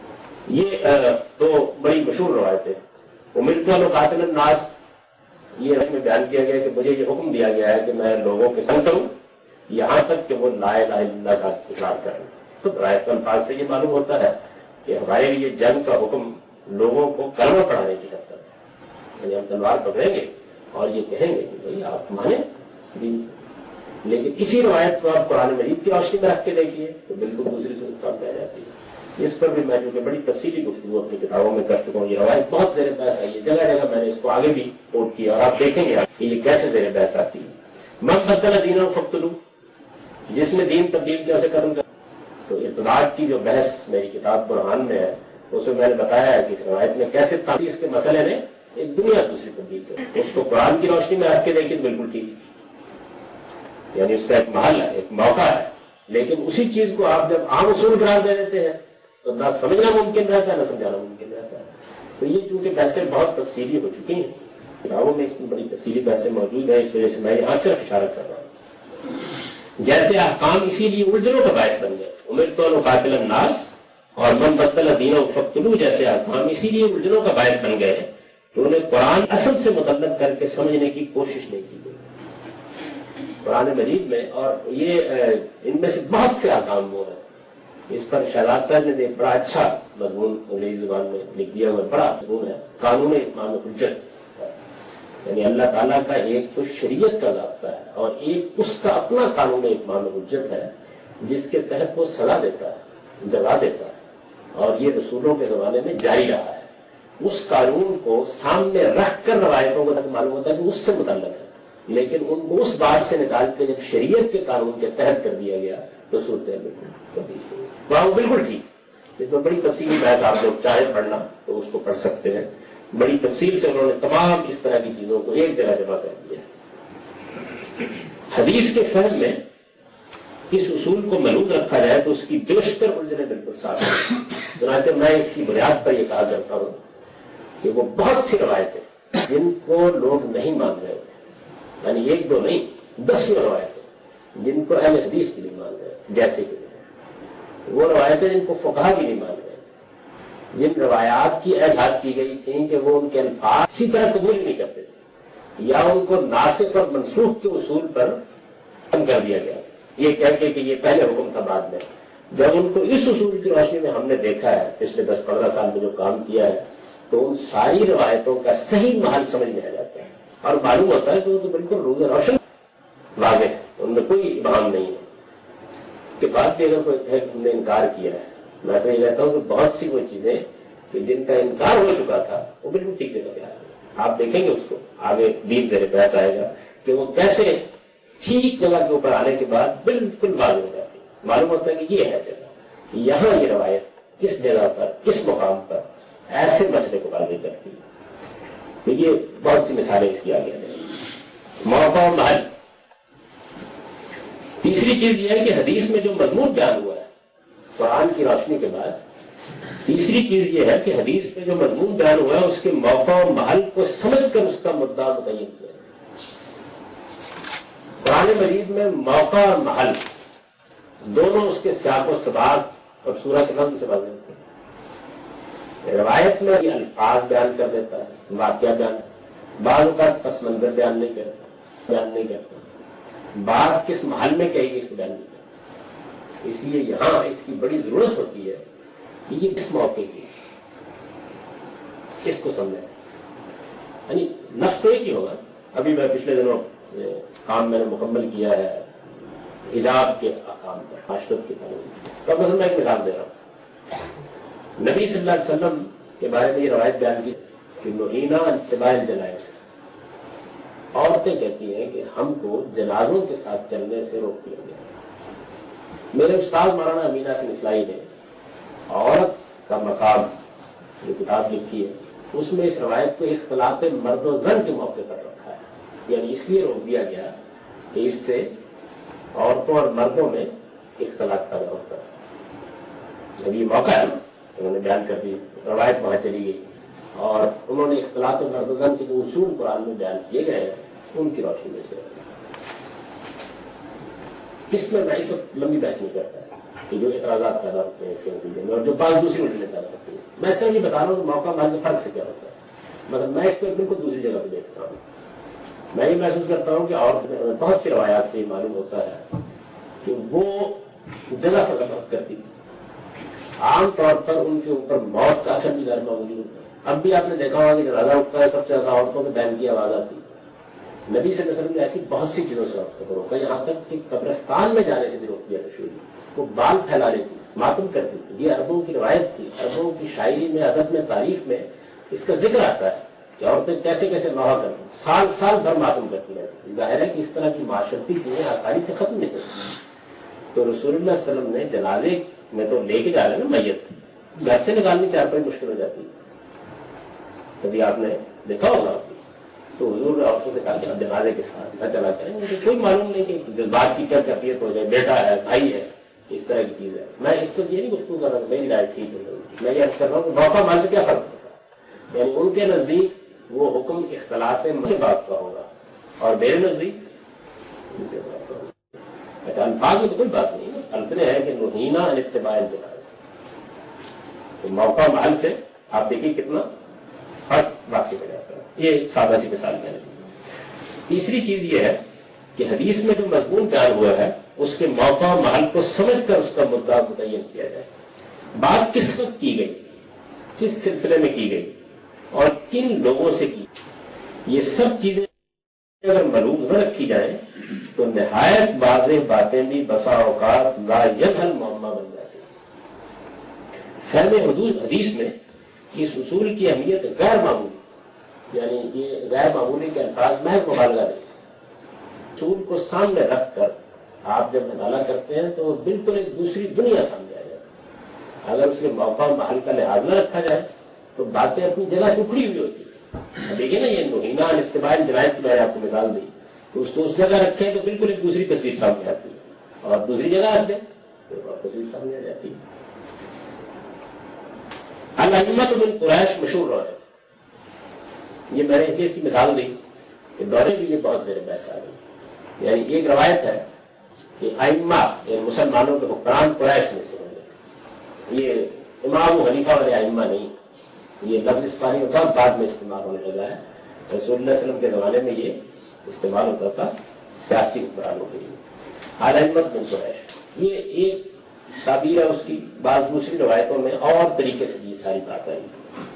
[SPEAKER 1] یہ تو بڑی مشہور روایت ہے۔ امرت ان اقاتل الناس، یہ میں بیان کیا گیا کہ مجھے یہ حکم دیا گیا ہے کہ میں لوگوں کے سنگ کروں یہاں تک کہ وہ لا الہ الا اللہ کا اقرار کریں۔ تو روایت کے الفاظ سے یہ معلوم ہوتا ہے کہ ہمارے لیے جنگ کا حکم لوگوں کو کلمہ پڑھانے کی حد تک ہے، یعنی ہم تلوار پکڑیں گے اور یہ کہیں گے کہ بھائی آپ مانیں دین، لیکن اسی روایت کو آپ قرآن مجید کی روشنی میں رکھ کے دیکھیے تو بالکل دوسری صورت سامنے آ جاتی ہے۔ اس پر بھی میں جو کہ بڑی تفصیلی گفتگو اپنی کتابوں میں کر چکا ہوں. یہ روایت بہت زیر بحث آئی ہے, جگہ جگہ میں نے اس کو آگے بھی کوٹ کیا, اور آپ دیکھیں گے کہ یہ کیسے زیر بحث آتی ہے. من بدل دینہ فقتلوہ, جس نے دین تبدیل کیا اسے قتل کر. تو ارتداد کی جو بحث میری کتاب برہان میں ہے, اس میں نے بتایا ہے کہ اس روایت میں کیسے تاثیر کے مسئلے نے ایک دنیا دوسری تبدیل کر. اس کو قرآن کی روشنی میں رکھ کے دیکھیں تو بالکل ٹھیک, یعنی اس کا ایک محل ہے, ایک موقع ہے, لیکن اسی چیز کو آپ جب عام اصول قرار دے دیتے ہیں تو نہ سمجھنا ممکن رہتا ہے نہ سمجھانا ممکن رہتا ہے. تو یہ چونکہ بحثیں بہت تفصیلی ہو چکی ہیں, کتابوں میں اس میں بڑی تفصیلی بحثیں موجود ہیں, اس وجہ سے میں یہاں صرف اشارہ کر رہا ہوں. جیسے احکام اسی لیے الجھنوں کا باعث بن گئے, امرت ان اقاتل الناس اور من بدل دینہ فقتلوہ جیسے احکام اسی لیے الجھنوں کا باعث بن گئے کہ انہیں قرآن اصل سے مطلب کر کے سمجھنے کی کوشش نہیں کی گئی. قرآن مجید میں, اور یہ ان میں سے بہت سے احکام وہ ہیں, اس پر شہزاد صاحب نے ایک بڑا اچھا مضمون انگریزی زبان میں لکھ دیا ہوا, بڑا مضمون ہے, قانون اتمام حجت. یعنی اللہ تعالیٰ کا ایک تو شریعت کا ضابطہ ہے اور ایک اس کا اپنا قانون اتمام حجت ہے, جس کے تحت وہ سزا دیتا ہے, جزا دیتا ہے, اور یہ رسولوں کے زمانے میں جاری رہا ہے. اس قانون کو سامنے رکھ کر روایتوں کو معلوم ہوتا ہے کہ اس سے متعلق ہے, لیکن ان کو اس بات سے نکال کے جب شریعت کے قانون کے تحت کر دیا گیا تو صورت وہاں بالکل ٹھیک. اس میں بڑی تفصیلی بحث آپ لوگ چاہے پڑھنا تو اس کو پڑھ سکتے ہیں. بڑی تفصیل سے انہوں نے تمام اس طرح کی چیزوں کو ایک جگہ جمع کر دیا. حدیث کے فہم میں اس اصول کو محفوظ رکھا جائے تو اس کی بیشتر الجھنیں بالکل صاف ہیں. چنانچہ میں اس کی بنیاد پر یہ کہا کرتا ہوں کہ وہ بہت سی روایتیں جن کو لوگ نہیں مان رہے ہوتے, یعنی ایک دو نہیں 10 روایتیں جن کو اہل حدیث بھی نہیں مان رہے, جیسے کہ وہ روایتیں جن کو فقہا بھی نہیں مان رہے, جن روایات کی ایجاد کی گئی تھیں کہ وہ ان کے الفاظ اسی طرح قبول نہیں کرتے تھے, یا ان کو ناسخ اور منسوخ کے اصول پر ختم کر دیا گیا یہ کہہ کے کہ یہ پہلے حکم تھا بعد میں. جب ان کو اس اصول کی روشنی میں ہم نے دیکھا ہے پچھلے 10-15 سال میں جو کام کیا ہے, تو ان ساری روایتوں کا صحیح محل سمجھ میں آ جاتا ہے, اور معلوم ہوتا ہے کہ وہ تو بالکل روز روشن واضح ہے, ان میں کوئی ابہام نہیں ہے. کے بعد بھی اگر کوئی ہے ہم نے انکار کیا ہے, میں تو یہ کہتا ہوں کہ بہت سی وہ چیزیں کہ جن کا انکار ہو چکا تھا وہ بالکل ٹھیک جگہ پہ آ گئی. آپ دیکھیں گے اس کو آگے دین زیر بحث آئے گا کہ وہ کیسے ٹھیک جگہ کے اوپر آنے کے بعد بالکل واضح ہو جاتی ہے, معلوم ہوتا ہے کہ یہ ہے جگہ, یہاں یہ روایت کس جگہ پر کس مقام پر ایسے مسئلے کو واضح کرتی ہے. دیکھیے بہت سی مثالیں اس کی آگے آ جائیں. موقع و محل. تیسری چیز یہ ہے کہ حدیث میں جو مضمون بیان ہوا ہے قرآن کی روشنی کے بعد, تیسری چیز یہ ہے کہ حدیث میں جو مضمون بیان ہوا ہے اس کے موقع و محل کو سمجھ کر اس کا مدعا متعین کیا. قرآن مجید میں موقع اور محل دونوں اس کے سیاق و سباق اور صورت نظم سے واضح ہوتے ہیں. روایت میں یہ الفاظ بیان کر دیتا ہے, واقعہ بیان, بعض اوقات پس منظر بیان نہیں کرتا, بات کس محل میں کہے گی اس کو بیان نہیں کرتا. اس لیے یہاں اس کی بڑی ضرورت ہوتی ہے کہ یہ کس موقع کی, اس کو سمجھیں. یعنی نفس تو ایک ہی ہوگا. ابھی میں پچھلے دنوں کام میں نے مکمل کیا ہے حجاب کے احکام پر, عاشرت کے تعلق. تو مثلا میں ایک مثال دے رہا ہوں. نبی صلی اللہ علیہ وسلم کے بارے میں یہ روایت بیان کی کہ نہینا عن اتباع الجنائز, عورتیں کہتی ہیں کہ ہم کو جنازوں کے ساتھ چلنے سے روک دیا گیا. میرے استاد مولانا امین حسن اصلاحی نے عورت کا مقام جو کتاب لکھی ہے اس میں اس روایت کو اختلاف مرد و زن کے موقع پر رکھا ہے. یعنی اس لیے روک دیا گیا کہ اس سے عورتوں اور مردوں میں اختلاف پیدا ہوتا ہے. جب یہ موقع ہے انہوں نے بیان کر دی, روایت وہاں چلی گئی اور انہوں نے اختلاف مرد و زن کے جو اصول قرآن میں بیان کیے گئے ہیں ان کی روشنی میں سے. اس میں اس وقت لمبی بحث نہیں کرتا کہ جو اعتراضات پیدا ہوتے ہیں اس کے نتیجے میں اور جو بعض دوسری الجھنیں پیدا ہوتی ہیں. میں صرف یہ بتا رہا ہوں کہ موقع محل کے فرق سے کیا ہوتا ہے. مطلب میں اس کو بالکل دوسری جگہ پہ دیکھتا ہوں. میں یہ محسوس کرتا ہوں کہ اور بہت سی روایات سے یہ معلوم ہوتا ہے کہ وہ جگہ پر غلط کرتی تھی. عام طور پر ان کے اوپر موت کا اثر بھی غیر موجود ہوتا ہے. اب بھی آپ نے دیکھا ہوگا کہ زیادہ اٹھتا ہے سب سے زیادہ عورتوں کے بین کی آواز آتی ہے. نبی صلی اللہ علیہ وسلم نے ایسی بہت سی چیزوں سے عورتوں کو روکا, یہاں تک کہ قبرستان میں جانے سے بھی روک دیا شروع. وہ بال پھیلا لیتی, मातम करती थी। ये अरबों की रवायत थी, अरबों की शायरी में, अदब में, तारीख में इसका जिक्र आता है कि औरतें कैसे कैसे नौहा करती, साल साल भर मातम करती रहती थी। जाहिर है कि इस तरह की माशरती चीजें आसानी से खत्म नहीं होती। तो रसूलुल्लाह सल्लल्लाहु अलैहि वसल्लम ने जनाजे में तो लेके जा रहे हैं ना मैयत, घर से निकालनी चारपाई मुश्किल हो जाती है। कभी आपने देखा होगा, तो हुजूर ने औरतों से कहा कि अब जनाजे के साथ घर चला करें, मुझे कोई मालूम नहीं कि जज्बात की क्या कैफियत हो जाए, बेटा है, भाई है, इस तरह की चीज है। मैं इस वक्त ये नहीं गुफ्तगू कर रहा हूँ मेरी राय ठीक है, मैं ये अर्ज कर रहा हूँ कि मौका माल से क्या फर्क पड़ता है। यानी उनके नजदीक वो हुक्म इख्तलाफ मुझे बात का होगा और मेरे नजदीक मुझे बात का होगा। अच्छा, अल्फाज में तो कोई बात नहीं है, अल्फने है कि नुहीना अन इत्तिबाए जनाज़। तो मौका महल से आप देखिए कितना फर्क वाक़ई हो जाता है। ये सादा सी मिसाल मैंने। तीसरी चीज ये है कि हदीस में जो मजमून बयान हुआ है उसके मौका महल को समझकर उसका मुद्दा मुतय्यन किया जाए। बात किस वक्त की गई, किस सिलसिले में की गई और किन लोगों से की, ये सब चीजें अगर मालूम न रखी जाए तो निहायत वाज़ेह बातें भी बसा औकात ला यदहल मुअम्मा बन जाती है। फहम हदीस में इस उसूल की अहमियत गैर मामूली, यानी ये गैर मामूली के अल्फाज महज मुबालगा नहीं। उसूल को सामने रखकर आप जब मुताला करते हैं तो बिल्कुल एक दूसरी दुनिया सामने आ जाती है। अगर उसके मौका महल का लिहाज न रखा जाए तो बातें अपनी जगह से उखड़ी हुई होती है। देखिए ना, ये नुहीना इत्तिबाए जनाज़ की मैंने आपको मिसाल दी, तो उसको उस जगह रखें तो बिल्कुल एक दूसरी तस्वीर सामने आती है, और दूसरी जगह रख दें तो और तस्वीर सामने आ जाती है। अल-अइम्मतु मिन कुरैश मशहूर रहे, ये मैंने इसकी मिसाल दी कि दौरे भी ये बहुत ज़ेर बहस आ गई। यानी एक रवायत है कि अइम्मा मुसलमानों के हुक्मरान कुरैश में से होंगे। ये इमाम अबू हनीफा वाले अइम्मा नहीं, ये लफ्ज़ इस्लामी में बहुत बाद में इस्तेमाल होने लगा है। रसूलुल्लाह सल्लल्लाहु अलैहि वसल्लम के ज़माने में ये इस्तेमाल होता था सियासी हुक्मरानों के लिए। अल-अइम्मतु मिन कुरैश, ये एक ताबीर है उसकी। बाद दूसरी रवायतों में और तरीके से ये सारी बात आई।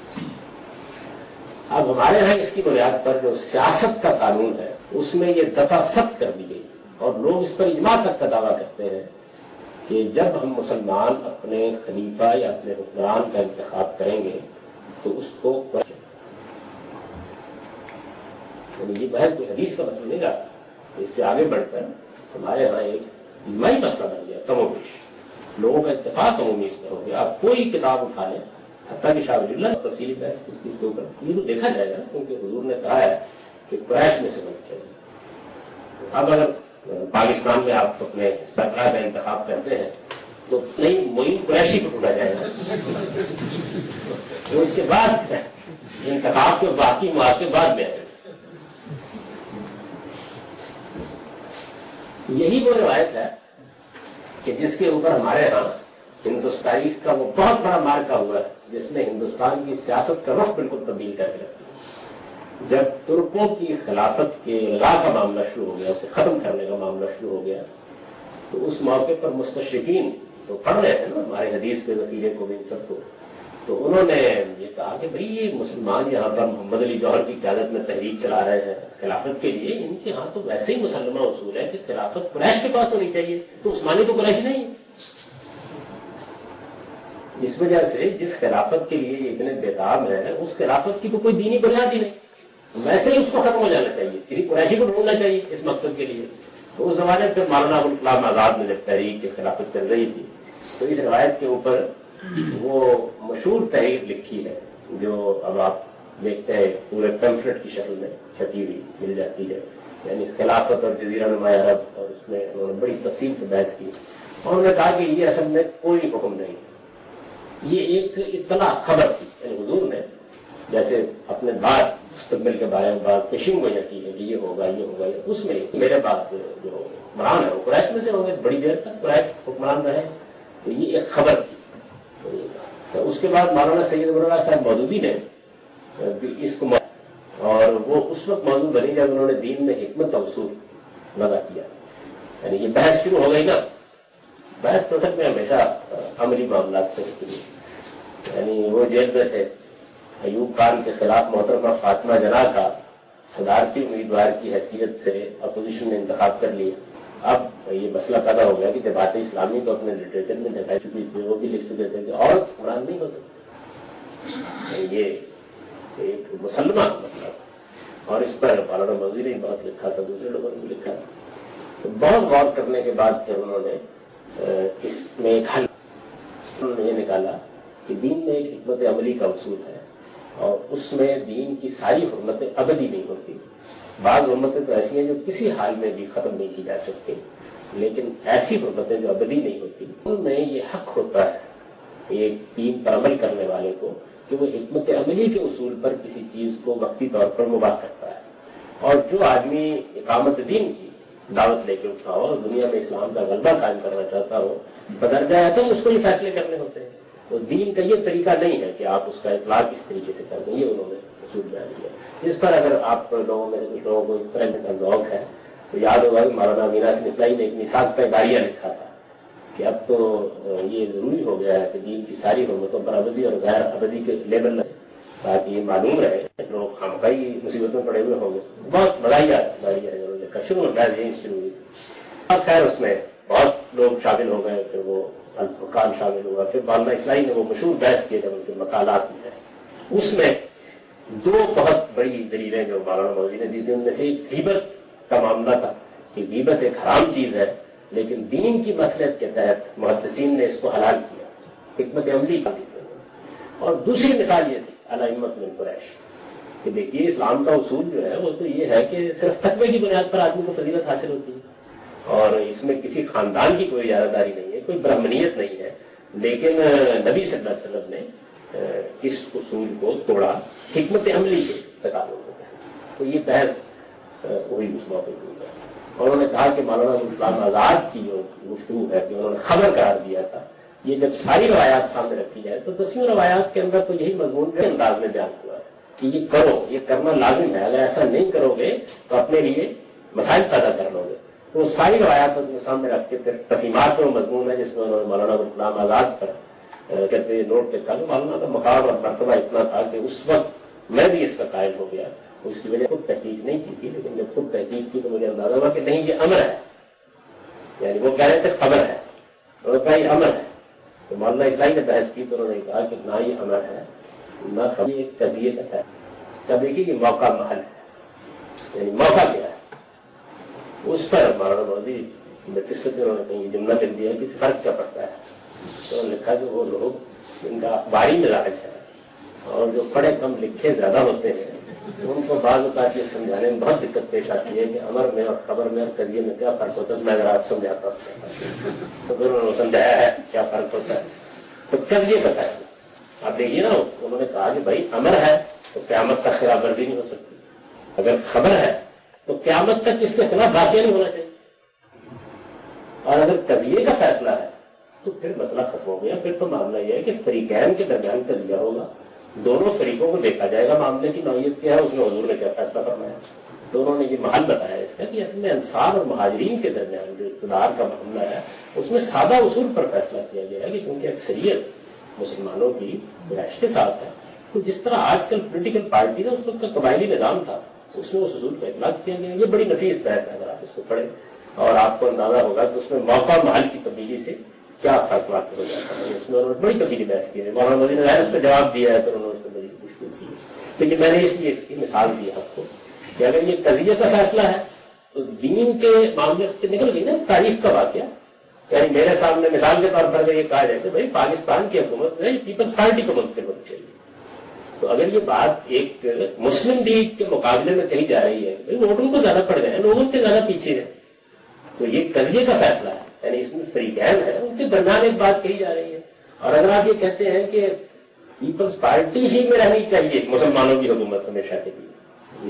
[SPEAKER 1] अब हमारे यहाँ इसकी बुनियाद पर जो सियासत का कानून है उसमें ये दफा सख्त कर दी गई और लोग इस पर इजमा तक का दावा करते हैं कि जब हम मुसलमान अपने खलीफा या अपने हुक्मरान का इंतखाब करेंगे तो उसको, ये बहस कोई हदीस का मसला नहीं रहा। इससे आगे बढ़कर हमारे यहाँ एक इजमाई मसला बन गया, कमोबेश लोगों का इत्तेफाक अमूमी इस पर हो गया। आप कोई किताब उठा लें, हत्ता की शाह तफसीली बहस किस के ऊपर, ये तो देखा जाएगा क्योंकि हुजूर ने कहा है कि कुरैश में से होना चाहिए। अब अगर पाकिस्तान में आप अपने सरकार का इंतखाब करते हैं तो नहीं मोइन कुरैशी को ढूंढा जाएगा, तो उसके बाद इंतखाब के बाकी मुआवजे बाद में आएगा। यही वो रवायत है कि जिसके ऊपर हमारे यहाँ हिंदुस्तानी का वो बहुत बड़ा मार्का हुआ है, जिसने हिंदुस्तान की सियासत का रुख बिल्कुल तब्दील करके रख दिया। जब तुर्कों की खिलाफत के इल्गा का मामला शुरू हो गया, उसे खत्म करने का मामला शुरू हो गया, तो उस मौके पर मुस्तशरिकीन तो पढ़ रहे थे ना हमारे हदीस के वकीले को भी, इन सबको, तो उन्होंने ये कहा कि भाई ये मुसलमान यहाँ पर मोहम्मद अली जौहर की क़यादत में तहरीक चला रहे हैं खिलाफत के लिए, इनके यहाँ तो वैसे ही मुसलमान उसूल है कि खिलाफत कुरैश के पास होनी चाहिए, तो उस्मानी तो कुरैश नहीं। इस वजह से जिस खिलाफत के लिए ये इतने बेताब है उस खिलाफत की तो कोई दीनी बुनियाद ही नहीं, वैसे ही उसको खत्म हो जाना चाहिए, किसी कुरैशी को ढूंढना चाहिए इस मकसद के लिए। तो उस जमाने फिर मौलाना अबुल कलाम आजाद में जब तहरीक की खिलाफत चल रही थी तो इस रवायत के ऊपर वो मशहूर तहरीर लिखी है जो अब आप देखते हैं पूरे पैम्फलेट की शक्ल में छपी हुई मिल जाती है, यानी खिलाफत और जजीरा नुमा अरब, और उसमें उन्होंने बड़ी तफसील से बहस की और उन्होंने कहा कि ये असल में कोई हुक्म नहीं, ये एक इत्तला खबर थी। यानी हुजूर ने जैसे अपने बात मुस्तकबिल के बारे में बात पेशिंग वजह की है कि ये होगा ये होगा, उसमें मेरे बात जो हुक्मरान है वो कुरैश में से होंगे, बड़ी देर तक कुरैश हुक्मरान रहे, तो ये एक खबर थी। तो उसके बाद मौलाना सैयद अबूल्ला साहब मौदूदी ने इसको, और वो उस वक्त मौजूद बनी जब उन्होंने दीन में हिकमत का उसूल लगा किया। यानी ये बहस शुरू हो गई ना, बहस तो सच में हमेशा अमली मामला से होती है। यानी वो जेल में थे, अयूब खान के खिलाफ मोहतरमा फातिमा जना का सदारती उम्मीदवार की हैसियत से अपोजिशन ने इंतखाब कर लिया। अब یہ مسئلہ پیدا ہو گیا کہ جماعت اسلامی کو اپنے لٹریچر میں دکھائی چکی تھی، وہ بھی لکھ چکے تھے کہ عورت حکمران نہیں ہو سکتی، یہ ایک مسلمان مسئلہ تھا، اور اس پر مولانا مودودی نے بہت لکھا تھا، دوسرے لوگوں نے بھی لکھا تھا. تو بہت غور کرنے کے بعد پھر انہوں نے اس میں ایک حل انہوں نے یہ نکالا کہ دین میں ایک حکمت عملی کا اصول ہے، اور اس میں دین کی ساری حرمتیں ابدی نہیں ہوتی. بعض حرمتیں تو ایسی ہیں جو کسی حال میں بھی ختم نہیں کی جا سکتی، لیکن ایسی حرمتیں جو ابدی نہیں ہوتی ان میں یہ حق ہوتا ہے ایک دین پر عمل کرنے والے کو کہ وہ حکمت عملی کے اصول پر کسی چیز کو وقتی طور پر مباح کرتا ہے. اور جو آدمی اقامت دین کی دعوت لے کے اٹھا ہو اور دنیا میں اسلام کا غلبہ قائم کرنا چاہتا ہو، بدرجہ ہے تو اس کو یہ فیصلے کرنے ہوتے ہیں. تو دین کا یہ طریقہ نہیں ہے کہ آپ اس کا اطلاق اس طریقے سے کر دیں، یہ انہوں نے اصول بیان کیا. اس پر اگر آپ لوگوں میں کچھ لوگوں کو اس طرح کا ذوق ہے تو یاد ہوگا کہ مولانا مینا ناصر اصلاحی نے ایک میثاق کا داریہ لکھا تھا کہ اب تو یہ ضروری ہو گیا ہے کہ دین کی ساری حرمتوں پر ابدی اور غیر ابدی کے لیبل لگے تاکہ یہ معلوم رہے. لوگ خامخواہی مصیبتوں پڑے ہوئے ہوں گے. بہت داریہ لکھا، شروع میں بحث یہیں شروع ہوئی. اب خیر اس میں بہت لوگ شامل ہو گئے، پھر وہ الفرقان شامل ہوا، پھر مولانا اصلاحی نے وہ مشہور بحث کیے جب ان کے مقالات میں ہے. اس میں دو بہت بڑی دلیلیں جو مولانا مودودی نے دی تھی، ان میں سے ایک غیبت کا معاملہ تھا کہ غیبت ایک حرام چیز ہے، لیکن دین کی مصلحت کے تحت محدثین نے اس کو حلال کیا، حکمت عملی کی. اور دوسری مثال یہ تھی الائمۃ من قریش کہ دیکھیے اسلام کا اصول جو ہے وہ تو یہ ہے کہ صرف تقوی کی بنیاد پر آدمی کو فضیلت حاصل ہوتی ہے، اور اس میں کسی خاندان کی کوئی اجازت داری نہیں ہے، کوئی برہمنیت نہیں ہے. لیکن نبی صلی اللہ علیہ وسلم نے اس اصول کو توڑا حکمت عملی کے تقاضوں میں. تو یہ بحث وہی اس موقع پر ہوئی. اور انہوں نے کہا کہ مولانا غلام آزاد کی جو گفتگو ہے کہ انہوں نے خبر قرار دیا تھا، یہ جب ساری روایات سامنے رکھی جائے تو 10 روایات کے اندر تو یہی مضمون کے انداز میں بیان ہوا ہے کہ یہ کرو، یہ کرنا لازم ہے، اگر ایسا نہیں کرو گے تو اپنے لیے مسائل پیدا کر لو گے. تو ساری روایات کو سامنے رکھ کے پھر تقیمات کا مضمون ہے جس میں انہوں نے مولانا غلام آزاد پر کہتے نوٹ لکھا کہ مولانا کا مقام اور مرتبہ اتنا تھا کہ اس وقت میں بھی اس کا قائل ہو گیا. اس کی وجہ خود تحقیق نہیں کی تھی، لیکن جب خود تحقیق کی تو مجھے اندازہ ہوا کہ نہیں یہ امر ہے، یعنی وہ کہہ رہے تھے خبر ہے، انہوں نے کہا یہ امر ہے. تو مولانا اصلاحی نے بحث کی تو انہوں نے کہا کہ نہ یہ امر ہے نہ خبر، یہ قضیے کا ہے. جب دیکھیے کہ موقع محل ہے، یعنی موقع کیا ہے اس پر مولانا مودودی قسمت انہوں نے کہیں جملہ لکھ دیا کہ اس فرق کیا پڑتا ہے. تو انہوں نے لکھا کہ وہ لوگ جن کا اخباری مزاج ہے اور جو پڑھے کم لکھے زیادہ ہوتے ہیں ان کو بعض اوقات یہ سمجھانے میں بہت دقت پیش آتی ہے کہ امر میں اور خبر میں اور قضیے میں کیا فرق ہوتا ہے. میں اگر آپ سمجھاتا ہوں تو پھر انہوں نے سمجھایا ہے کیا فرق ہوتا ہے. تو قضیے کا فیصلہ آپ دیکھیے نا، انہوں نے کہا کہ بھائی امر ہے تو قیامت تک خلاف ورزی نہیں ہو سکتی، اگر خبر ہے تو قیامت تک اس کے خلاف واقع نہیں ہونا چاہیے، اور اگر قضیے کا فیصلہ ہے تو پھر مسئلہ ختم ہو گیا. پھر تو معاملہ یہ ہے کہ فریقین کے درمیان قضیہ ہوگا، دونوں فریقوں کو دیکھا جائے گا معاملے کی نوعیت کیا ہے، اس میں حضور نے کیا فیصلہ فرمایا. تو انہوں نے یہ محل بتایا اس کا کہ اصل میں انصار اور مہاجرین کے درمیان جو اقتدار کا معاملہ ہے اس میں سادہ اصول پر فیصلہ کیا گیا ہے کہ کیونکہ اکثریت مسلمانوں کی رہائش کے ساتھ ہے، تو جس طرح آج کل پولیٹیکل پارٹی تھا اس وقت کا قبائلی نظام تھا، اس میں اس اصول کا اطلاق کیا گیا. یہ بڑی نفیس بحث ہے، اگر آپ اس کو پڑھیں اور آپ کو اندازہ ہوگا کہ اس میں موقع محل کی تبدیلی سے کیا فرق واقع ہو جاتا ہے. اس میں انہوں نے بڑی تفصیلی بحث کی ہے، مولانا مودودی نے اس کا جواب دیا ہے، پھر انہوں نے بڑی مشکل کی. لیکن میں نے اس لیے اس کی مثال دی آپ کو کہ اگر یہ قضیے کا فیصلہ ہے تو دین کے معاملے سے نکل گئی نا تاریخ کا واقعہ. یعنی میرے سامنے مثال کے طور پر یہ کہا جائے کہ بھائی پاکستان کی حکومت ہے پیپلز پارٹی کو منتخب ہونی چاہیے، تو اگر یہ بات ایک مسلم لیگ کے مقابلے میں کہی جا رہی ہے بھائی ووٹوں کو زیادہ پڑ گئے ہیں، لوگوں کے زیادہ پیچھے ہے، تو یہ قضیے کا فیصلہ ہے، یعنی اس میں فریقین ہے ان کے درمیان ایک بات کہی جا رہی ہے. اور اگر آپ یہ کہتے ہیں کہ پیپلز پارٹی ہی میں رہنی چاہیے مسلمانوں کی حکومت ہمیشہ کے لیے،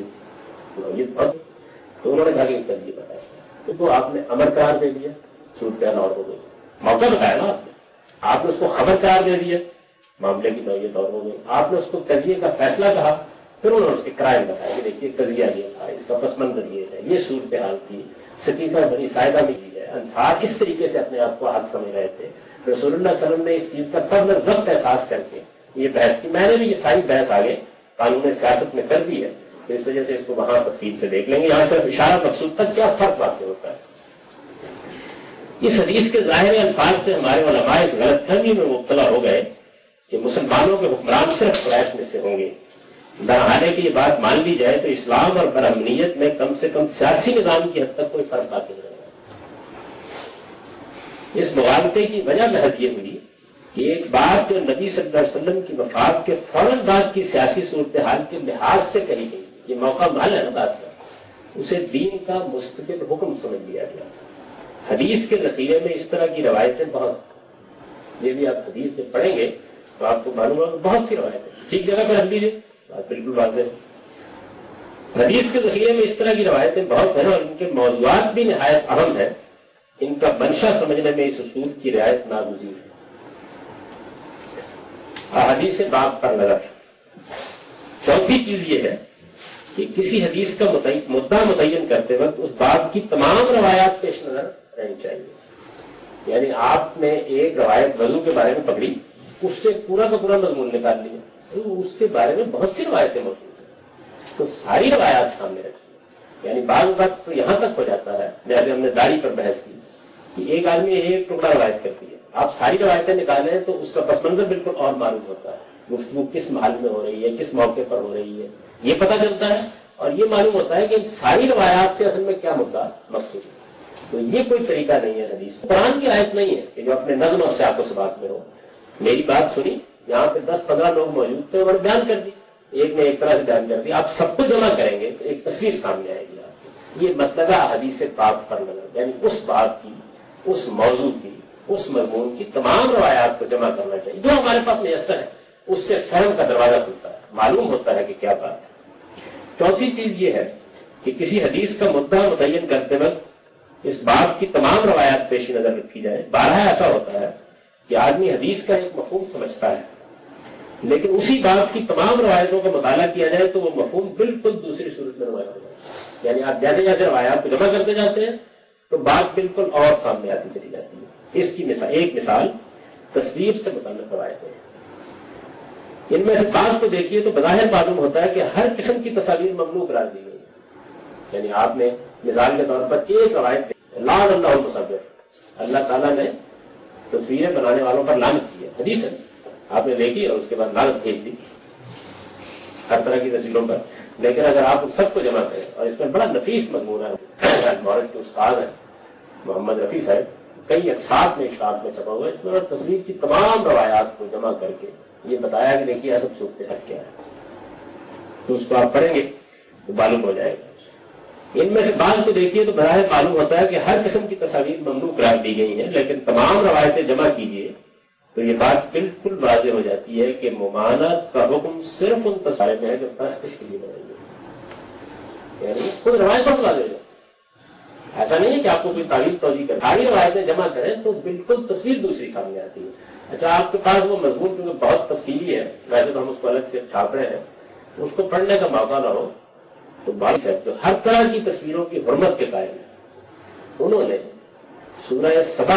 [SPEAKER 1] تو انہوں نے کہا کہ قضیے کا فیصلہ اس کو آپ نے امر قرار دے دیا، صورتحال اور ہو گئی. موقع بتایا نا آپ نے اس کو خبر قرار دے دیا، معاملے کی نوعیت اور ہو گئی. آپ نے اس کو قضیے کا فیصلہ کہا، پھر انہوں نے اس کے قرائن بتایا کہ دیکھیے قضیہ یہ تھا، اس کا پس منظر یہ ہے، یہ صورتحال تھی، سقیفہ بنی ساعدہ میں کی ہے، انصار اس طریقے سے اپنے آپ کو حق سمجھ رہے تھے. رسول اللہ صلی اللہ علیہ وسلم نے اس چیز کا قبل از وقت احساس کر کے یہ بحث کی. میں نے بھی یہ ساری بحث آگے قانون سیاست میں کر دی ہے، تو اس وجہ سے اس کو وہاں تفصیل سے دیکھ لیں گے. یہاں صرف اشارہ مقصود تک کیا فرق واقع ہوتا ہے. اس حدیث کے ظاہر الفاظ سے ہمارے علماء اس غلط فہمی میں مبتلا ہو گئے کہ مسلمانوں کے حکمران صرف قریش میں سے ہوں گے۔ حالانکہ کہ یہ بات مان لی جائے تو اسلام اور برہمنیت میں کم سے کم سیاسی نظام کی حد تک کوئی فرق باقی نہیں رہا۔ اس مغالطے کی وجہ محض یہ ہوئی کہ ایک بات جو نبی صلی اللہ علیہ وسلم کی وفات کے فوراً بعد کی سیاسی صورتحال کے لحاظ سے کہی گئی، یہ موقع محل ہے نا بات کا، اسے دین کا مستقل حکم سمجھ لیا گیا۔ حدیث کے ذخیرے میں اس طرح کی روایتیں بہت، یہ بھی آپ حدیث سے پڑھیں گے تو آپ کو معلوم ہوگا بہت سی روایتیں ٹھیک جگہ پر رکھ لیجیے، بات بالکل واضح ہے۔ حدیث کے ذخیرے میں اس طرح کی روایتیں بہت ہیں اور ان کے موضوعات بھی نہایت اہم ہیں، ان کا منشا سمجھنے میں اس اصول کی رعایت ناگزیر ہے۔ احادیث باب پر نظر۔ چوتھی چیز یہ ہے کہ کسی حدیث کا مدعا متعین کرتے وقت اس باب کی تمام روایات پیش نظر رہنی چاہیے۔ یعنی آپ نے ایک روایت وضو کے بارے میں پکڑی، اس سے پورا کا پورا مضمون نکال لیا، تو اس کے بارے میں بہت سی روایتیں موجود ہیں، تو ساری روایات سامنے رکھیں۔ یعنی بعض وقت تو یہاں تک ہو جاتا ہے، جیسے ہم نے داڑھی پر بحث کی کہ ایک آدمی ایک ٹکڑا روایت کرتی ہے، آپ ساری روایتیں نکالیں تو اس کا پس منظر بالکل اور معلوم ہوتا ہے، گفتگو کس محل میں ہو رہی ہے، کس موقع پر ہو رہی ہے، یہ پتہ چلتا ہے، اور یہ معلوم ہوتا ہے کہ ان ساری روایات سے اصل میں کیا مدعا مقصود ہے۔ تو یہ کوئی طریقہ نہیں ہے حدیث، قرآن کی آیت نہیں ہے کہ جو اپنے نظم اور سیاق و سباق میں ہو۔ میری بات سنی، یہاں پہ 10-15 لوگ موجود تھے، انہوں نے بیان کر دی، ایک نے ایک طرح سے بیان کر دی، آپ سب کو جمع کریں گے تو ایک تصویر سامنے آئے گی آپ۔ یہ مطلب حدیث پاک پر نظر، یعنی اس بات کی، اس موضوع کی، اس مضمون کی تمام روایات کو جمع کرنا چاہیے جو ہمارے پاس میسر ہے، اس سے فہم کا دروازہ کھلتا ہے، معلوم ہوتا ہے کہ کیا بات ہے۔ چوتھی چیز یہ ہے کہ کسی حدیث کا مدعا متعین کرتے وقت اس باب کی تمام روایات پیش نظر رکھی جائے۔ بارہا ایسا ہوتا ہے کہ آدمی حدیث کا ایک مفہوم سمجھتا ہے، لیکن اسی باب کی تمام روایتوں کا مطالعہ کیا جائے تو وہ مفہوم بالکل دوسری صورت میں روایت ہو جائے گا۔ یعنی آپ جیسے جیسے روایات کو جمع کرتے جاتے ہیں تو بات بالکل اور سامنے آتی چلی جاتی ہے۔ اس کی ایک مثال تصویر سے متعلق روایتیں ہیں۔ ان میں سے بعض کو دیکھیے تو بظاہر معلوم ہوتا ہے کہ ہر قسم کی تصاویر ممنوع قرار دی گئی ہے۔ یعنی آپ نے مثال کے طور پر ایک روایت لعن اللہ المصور، اللہ تعالیٰ نے تصویریں بنانے والوں پر لعنت کی ہے، حدیث ہے، آپ نے دیکھی اور اس کے بعد لعنت بھیج دی ہر طرح کی تصویروں پر۔ لیکن اگر آپ ان سب کو جمع کریں، اور اس میں بڑا نفیس مضمون ہے، مورد کے استاد ہیں محمد رفیع صاحب، کئی اقساط میں اشاعت میں چھپا ہوا ہے، اس میں تصویر کی تمام روایات کو جمع کر کے یہ بتایا کہ دیکھیے ایسا صورتحال کیا ہے، تو اس کو آپ پڑھیں گے تو معلوم ہو جائے گا۔ ان میں سے بعض کو دیکھیے تو بظاہر معلوم ہوتا ہے کہ ہر قسم کی تصاویر ممنوع قرار دی گئی ہیں، لیکن تمام روایتیں جمع کیجیے تو یہ بات بالکل واضح ہو جاتی ہے کہ ممانعت کا حکم صرف ان تصاویر میں ہے جو پرستش کے لیے بنائی گئی، یعنی خود روایت بہت واضح ہو جاتی ہے۔ ایسا نہیں ہے کہ آپ کو کوئی تعویل توجیہ کرے، ساری روایتیں جمع کریں تو بالکل تصویر دوسری سامنے آتی ہے۔ اچھا، آپ کے پاس وہ مضمون کیونکہ بہت تفصیلی ہے، ویسے تو ہم اس کو الگ سے چھاپ رہے ہیں، اس کو پڑھنے کا موقع نہ ہو تو بات ہے جو ہر طرح کی تصویروں کی حرمت کے قائل ہیں، انہوں نے سورہ سبا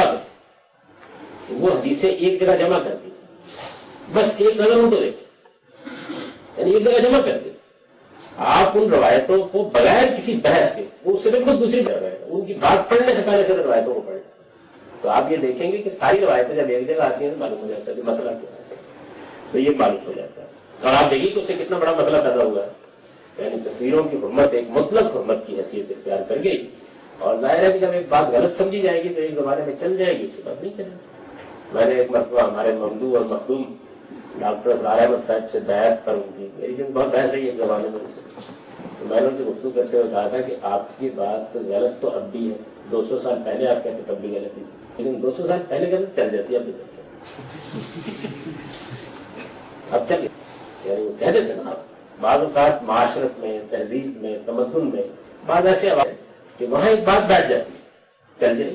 [SPEAKER 1] میں وہ حدیثیں ایک جگہ جمع کر دی، بس ایک نظر ان کو دیکھیں، یعنی ایک جگہ جمع کر دی۔ آپ ان روایتوں کو بغیر کسی بحث کے، وہ اس سے بالکل دوسری جگہ ہے، ان کی بات پڑھنے سے پہلے صرف روایتوں کو پڑھیں تو آپ یہ دیکھیں گے کہ ساری روایتیں جب ایک جگہ آتی ہیں تو معلوم ہو جاتا ہے کہ مسئلہ کیا ہے، تو یہ معلوم ہو جاتا ہے۔ اور آپ دیکھیے کہ اس سے کتنا بڑا مسئلہ پیدا ہوا ہے، یعنی تصویروں کی حرمت ایک مطلق حرمت کی حیثیت اختیار کر گئی، اور ظاہر ہے کہ جب ایک بات غلط سمجھی جائے گی تو ایک زمانے میں چل جائے گی، اس کے بعد نہیں چلے گی۔ میں نے ایک مرتبہ ہمارے ممدوح اور مخدوم ڈاکٹر اسرار احمد صاحب سے بیعت پر ان کی میری جو بہت بحث رہی ایک زمانے میں، تو میں نے ان سے گفتگو کرتے ہوئے کہا تھا کہ آپ کی بات غلط تو اب بھی ہے، 200 سال پہلے آپ کہتے تب بھی غلط تھی، لیکن 200 سال پہلے غلط چل جاتی ہے، اب بھی چل سکتی اب چل، یعنی وہ کہتے تھے نا بعض اوقات معاشرت میں، تہذیب میں، تمدن میں بعض ایسے آواز کہ وہاں ایک بات بیٹھ جاتی چل جائے،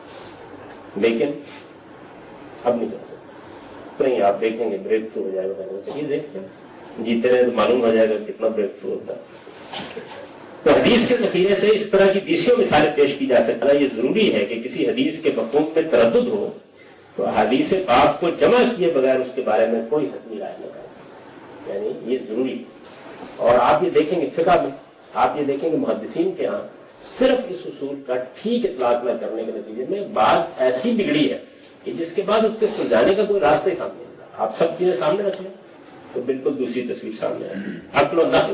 [SPEAKER 1] لیکن اب نہیں چل سکتی۔ نہیں، آپ دیکھیں گے بریک تھرو ہو جائے گا، چلیے دیکھتے ہیں، جیتے رہے تو معلوم ہو جائے گا کتنا بریک تھرو ہوتا ہے۔ تو حدیث کے ذخیرے سے اس طرح کی بیسیوں مثالیں پیش کی جا سکتا ہے۔ یہ ضروری ہے کہ کسی حدیث کے مفہوم میں تردد ہو تو حدیث پاک کو جمع کیے بغیر اس کے بارے میں کوئی حتمی رائے نہ کرے، یعنی یہ ضروری۔ اور آپ یہ دیکھیں گے فقہ میں، آپ یہ دیکھیں گے محدثین کے ہاں صرف اس اصول کا ٹھیک اطلاق نہ کرنے کے نتیجے میں بات ایسی بگڑی ہے کہ جس کے بعد اس کے سلجھانے کا کوئی راستہ ہی سامنے نہیں آتا. آپ سب چیزیں سامنے رکھ لیں تو بالکل دوسری تصویر سامنے آئے. عقل و نقل.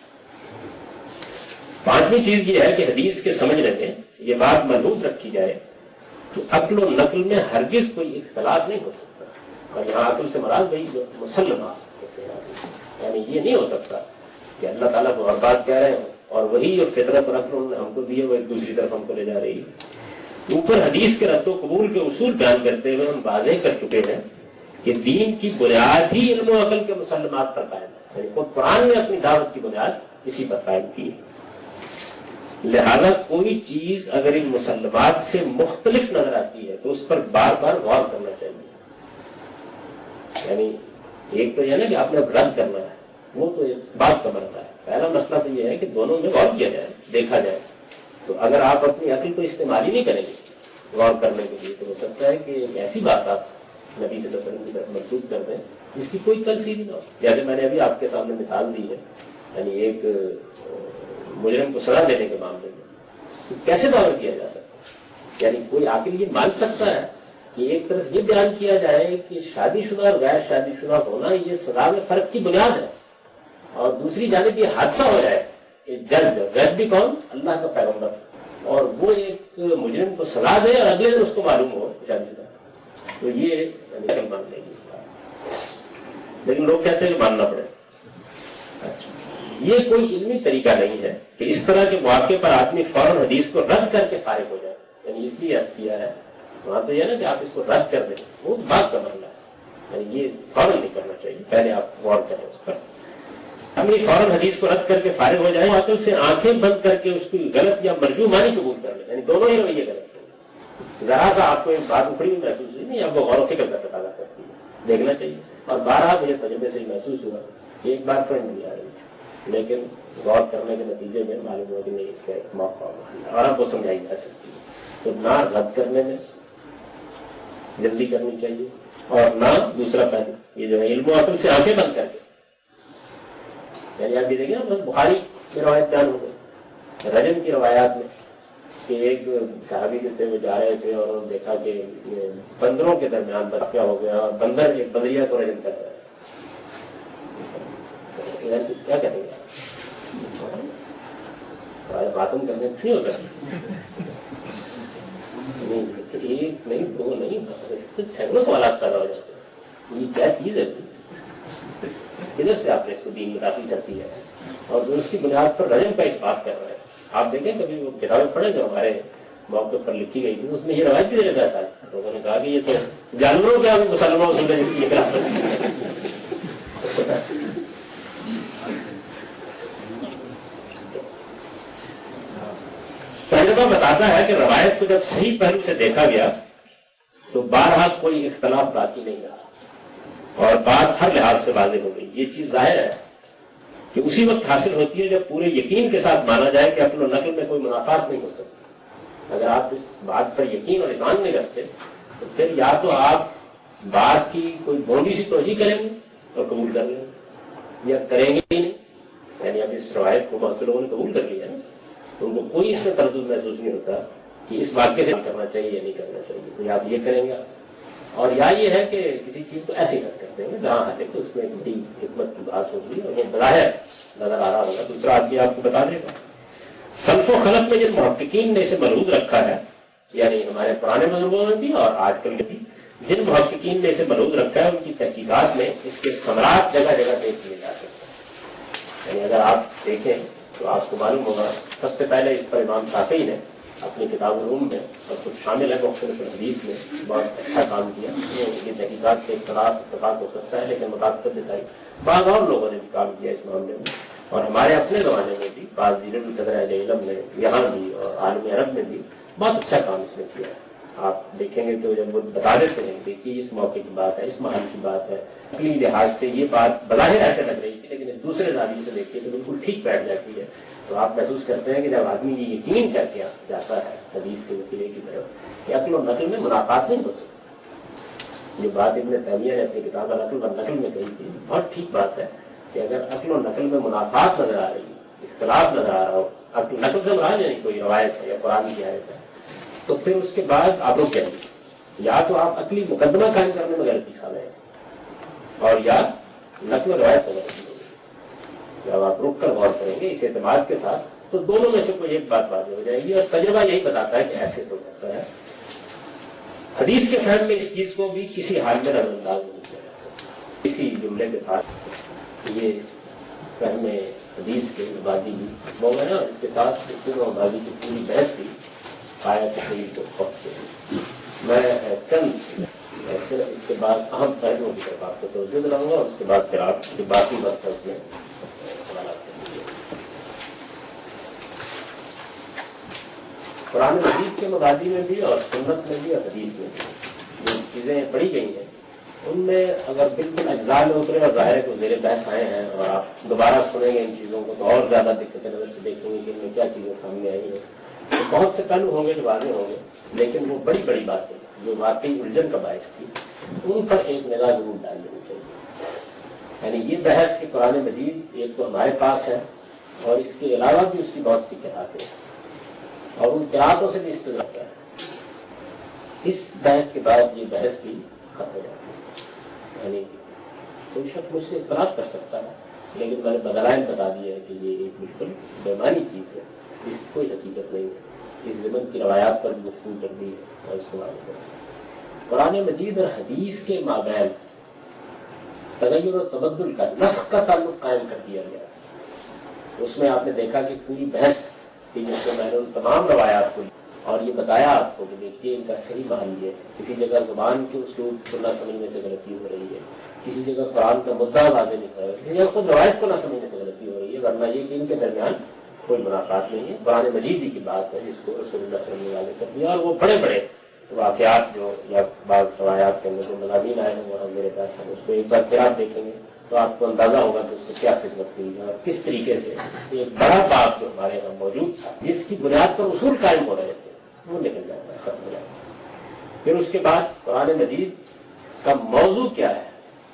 [SPEAKER 1] پانچویں چیز یہ ہے کہ حدیث کے سمجھنے میں یہ بات ملحوظ رکھی جائے کہ عقل و نقل میں ہرگز کوئی اختلاف نہیں ہو سکتا. اور یہاں عقل سے مراد وہی جو مسلمات ہوتے ہیں، یعنی یہ نہیں ہو سکتا کہ اللہ تعالیٰ کو اور بات کہہ رہے ہیں اور وہی جو فطرت اور عقل نے ہم کو دیے وہ ایک دوسری طرف ہم کو لے جا رہی ہے. اوپر حدیث کے رد و قبول کے اصول بیان کرتے ہوئے ہم واضح کر چکے ہیں کہ دین کی بنیاد ہی علم و عقل کے مسلمات پر قائم ہے. یعنی خود قرآن نے اپنی دعوت کی بنیاد اسی پر قائم کی. لہذا کوئی چیز اگر ان مسلمات سے مختلف نظر آتی ہے تو اس پر بار بار غور کرنا چاہیے. یعنی ایک تو یہ نا کہ آپ نے رد کرنا ہے، وہ تو ایک بات کا مرحلہ ہے. پہلا مسئلہ تو یہ ہے کہ دونوں میں غور کیا جائے، دیکھا جائے. تو اگر آپ اپنی عقل کو استعمال ہی نہیں کریں گے غور کرنے کے لیے تو ہو سکتا ہے کہ ایک ایسی بات آپ نبی صلی اللہ علیہ وسلم کی طرف منسوخ کر دیں جس کی کوئی تلسیدی نہ ہو. جیسے میں نے ابھی آپ کے سامنے مثال دی ہے، یعنی ایک مجرم کو سزا دینے کے معاملے میں کیسے دعویٰ کیا جا سکتا ہے؟ یعنی کوئی عاقل یہ مان سکتا ہے کہ ایک طرف یہ بیان کیا جائے کہ شادی شدہ اور غیر شادی شدہ ہونا یہ سزا میں فرق کی بنیاد ہے، اور دوسری جانب یہ حادثہ ہو جائے کہ جج بھی کون؟ اللہ کا پیغمبر، اور وہ ایک مجرم کو سزا دے اور اگلے دن اس کو معلوم ہو شادی شدہ، تو یہ مان لے گی. لیکن لوگ کہتے ہیں کہ ماننا پڑے. یہ کوئی علمی طریقہ نہیں ہے کہ اس طرح کے مواقع پر آدمی فوراً حدیث کو رد کر کے فارغ ہو جائے. یعنی اس لیے عرض کیا ہے وہاں تو یہ نا کہ آپ اس کو رد کر دیں، وہ بات سمجھنا ہے. یعنی یہ فوراً نہیں کرنا چاہیے، پہلے آپ غور کریں اس پر. ہم یہ فوراً حدیث کو رد کر کے فارغ ہو جائیں، عقل سے آنکھیں بند کر کے اس کی غلط یا مرجو مانی قبول کر لیں. یعنی دونوں ہی رویے غلط ہیں. ذرا سا آپ کو ایک بات اکھڑی ہوئی محسوس ہوئی نہیں، آپ کو غور و فکر کا تقاضا کرتی ہے، دیکھنا چاہیے. اور بارہا مجھے تجربے سے ہی محسوس ہوا کہ ایک بات سمجھ نہیں آ رہی، لیکن غور کرنے کے نتیجے میں معلوم ہوا کہ نہیں اس کا ایک موقع ہوگا اور اب وہ سمجھائی جا سکتی ہے. تو نہ رد کرنے میں جلدی کرنی چاہیے اور نہ دوسرا پہلو یہ جو ہے علم و عقل سے آنکھیں بند کر کے. یعنی آپ یہ دیکھیں نا بخاری کی روایت بیان ہو گئی رجم کی روایات میں کہ ایک صحابی جو تھے وہ جا رہے تھے اور دیکھا کہ بندروں کے درمیان واقعہ ہو گیا اور بندر ایک بندریا کو رجم کر رہا ہے. کیا کہیں گے باتوں کرنے نہیں ہو سکتی. ایک نہیں دو نہیں سینکڑوں سوالات پیدا ہو جاتے ہیں. یہ کیا چیز ہے؟ کدھر سے آپ نے اس کو دین میں داخل کر دیا ہے اور جو اس کی بنیاد پر رجم کا اس بات کر رہے ہیں. آپ دیکھیں کبھی وہ کتابیں پڑھیں جو ہمارے موقع پر لکھی گئی تھی اس میں یہ روایت کی ذریعہ ایسا ہے. لوگوں نے کہا کہ یہ تو جانوروں کیا مسلمانوں سے جس کی تجربہ بتاتا ہے کہ روایت کو جب صحیح پہلو سے دیکھا گیا تو بارہا کوئی اختلاف باقی نہیں رہا اور بات ہر لحاظ سے واضح ہو گئی. یہ چیز ظاہر ہے کہ اسی وقت حاصل ہوتی ہے جب پورے یقین کے ساتھ مانا جائے کہ عقل و نقل میں کوئی منافات نہیں ہو سکتی. اگر آپ اس بات پر یقین اور ایمان نہیں رکھتے تو پھر یا تو آپ بات کی کوئی بونی سی توجہ کریں گے اور قبول کر لیں گے یا کریں گے ہی نہیں. یعنی اب اس روایت کو بہت سے لوگوں نے قبول کر لیا نا تو ان کو کوئی اس میں تردد محسوس نہیں ہوتا کہ اس واقعے سے کرنا چاہیے یا نہیں کرنا چاہیے. تو یا آپ یہ کریں گے اور یا یہ ہے کہ کسی چیز کو ایسے رد کر دیں گے جہاں ہے تو اس میں ایک بڑی حکمت کی بات ہوگی اور وہ بظاہر نظر آ رہا ہوگا. دوسرا آدمی آپ کو بتا دے گا سلف و خلف میں جن محققین نے اسے محفوظ رکھا ہے یعنی ہمارے پرانے بزرگوں میں بھی اور آج کل کے بھی جن محققین نے اسے محفوظ رکھا ہے ان کی تحقیقات میں اس کے ثمرات جگہ جگہ دیکھ لیے جا سکتے ہیں. یعنی اگر آپ دیکھیں تو آپ کو معلوم ہوگا سب سے پہلے اس پر امام شافعی نے اپنی کتاب العلوم میں اور کچھ شامل ہے مختلف حدیث میں بہت اچھا کام کیا. یہ تحقیقات سے اتفاق ہو سکتا ہے لیکن مطابقت دکھائی. بعض اور لوگوں نے بھی کام کیا اس معاملے میں اور ہمارے اپنے زمانے میں بھی بعض قدر اہل علم نے یہاں بھی اور عالم عرب میں بھی بہت اچھا کام اس میں کیا ہے. آپ دیکھیں گے کہ جب وہ بتا دیتے ہیں کہ اس موقع کی بات ہے اس محل کی بات ہے عقلی لحاظ سے یہ بات بظاہر ایسے لگ رہی تھی لیکن اس دوسرے زاویے سے دیکھیے تو بالکل ٹھیک بیٹھ جاتی ہے. تو آپ محسوس کرتے ہیں کہ جب آدمی یہ یقین کر کے جاتا ہے حدیث کے وسیلے کی طرف کہ عقل و نقل میں منافات نہیں ہو سکتی. یہ بات ابن تیمیہ نے اپنی کتاب عقل و نقل میں کہی تھی. بہت ٹھیک بات ہے کہ اگر عقل و نقل میں منافات نظر آ رہی ہے اختلاف نظر آ رہا ہو، اب نقل سے مراد یعنی کوئی روایت ہے یا قرآن کی آیت ہے، تو پھر اس کے بعد آپ رک جائیں گے، یا تو آپ عقلی مقدمہ قائم کرنے میں غلطی کھا رہے ہیں اور یا نقل و روایت میں غلطی ہوگی۔ جب آپ رک کر غور کریں گے اس اعتماد کے ساتھ تو دونوں میں سے کوئی ایک بات واضح ہو جائے گی، اور تجربہ یہی بتاتا ہے کہ ایسے تو ہوتا ہے۔ حدیث کے فہم میں اس چیز کو بھی کسی حال میں نظر انداز نہیں کیا جا سکتا۔ اسی جملے کے ساتھ یہ فہم حدیث کے مبادی بھی ہو گئے ہیں، اور اس کے ساتھ مبادی کی پوری بحث بھی آیت شریف کو پہنچ گئی۔ میں چند ایسے اس کے بعد اہم پہلوؤں کی طرف آپ کو توجہ دلاؤں گا، اور اس کے بعد پھر آپ کی باقی وقت اس میں سوالات کر لیجیے۔ قرآن مجید کے مبادی میں بھی اور سنت میں بھی اور حدیث میں بھی جو چیزیں پڑھی گئی ہیں ان میں اگر بالکل اجزاء میں اترے اور ظاہر کو زیر بحث آئے ہیں اور آپ دوبارہ سنیں گے ان چیزوں کو تو اور زیادہ دقت نظر سے دیکھیں گے کہ ان میں کیا چیزیں سامنے آئی ہیں۔ تو بہت سے پہلو ہوں گے جو واضح ہوں گے، لیکن وہ بڑی بڑی باتیں جو واقعی الجھن کا باعث تھی ان پر ایک نگاہ ضرور ڈال دینی چاہیے۔ یعنی یہ بحث کہ قرآن مجید ایک تو ہمارے پاس ہے اور اس کے علاوہ بھی اس کی بہت سی قرأتیں ہیں اور ان قرأتوں سے بھی استدلال کیا ہے، اس بحث کے بعد یہ بحث بھی ختم ہو جاتی ہے۔ یعنی کوئی شخص مجھ سے اختلاف کر سکتا ہے، لیکن میں نے بدلائن بتا دیا ہے کہ یہ ایک بالکل بیمانی چیز ہے، اس کی کوئی حقیقت نہیں ہے، اس زمن کی روایات پر بھی گفتگو کر دی ہے اور استعمال کر دی۔ قرآن مجید اور حدیث کے مابین تغیر و تبدل کا نسخ کا تعلق قائم کر دیا گیا ہے۔ اس میں آپ نے دیکھا کہ پوری بحث کہ جس میں نے ان تمام روایات کو اور یہ بتایا آپ کو کہ دیکھیے ان کا صحیح محل یہ ہے، کسی جگہ زبان کے اسلوب کو نہ سمجھنے سے غلطی ہو رہی ہے، کسی جگہ قرآن کا مدعا واضح نہیں ہو رہا ہے، کسی جگہ خود روایت کو نہ سمجھنے سے غلطی ہو رہی ہے، ورنہ یہ کہ ان کے درمیان کوئی منافات نہیں ہے۔ قرآن مجید ہی کی بات ہے جس کو رسول اللہ صلی اللہ علیہ وسلم نے واضح کر دیا، اور وہ بڑے بڑے واقعات جو یا بعض روایات کے اندر جو مضامین آئے ہیں وہ میرے پاس ہیں، اس کو ایک بار پھر آپ دیکھیں گے تو آپ کو اندازہ ہوگا کہ اس سے کیا خدمت ہوئی ہے اور کس طریقے سے ایک بڑا باب جو ہمارے یہاں موجود تھا جس کی بنیاد پر اصول قائم ہو رہے تھے وہ نکل جاتا ہے، ختم ہو جاتا ہے۔ پھر اس کے بعد قرآن مجید کا موضوع کیا ہے،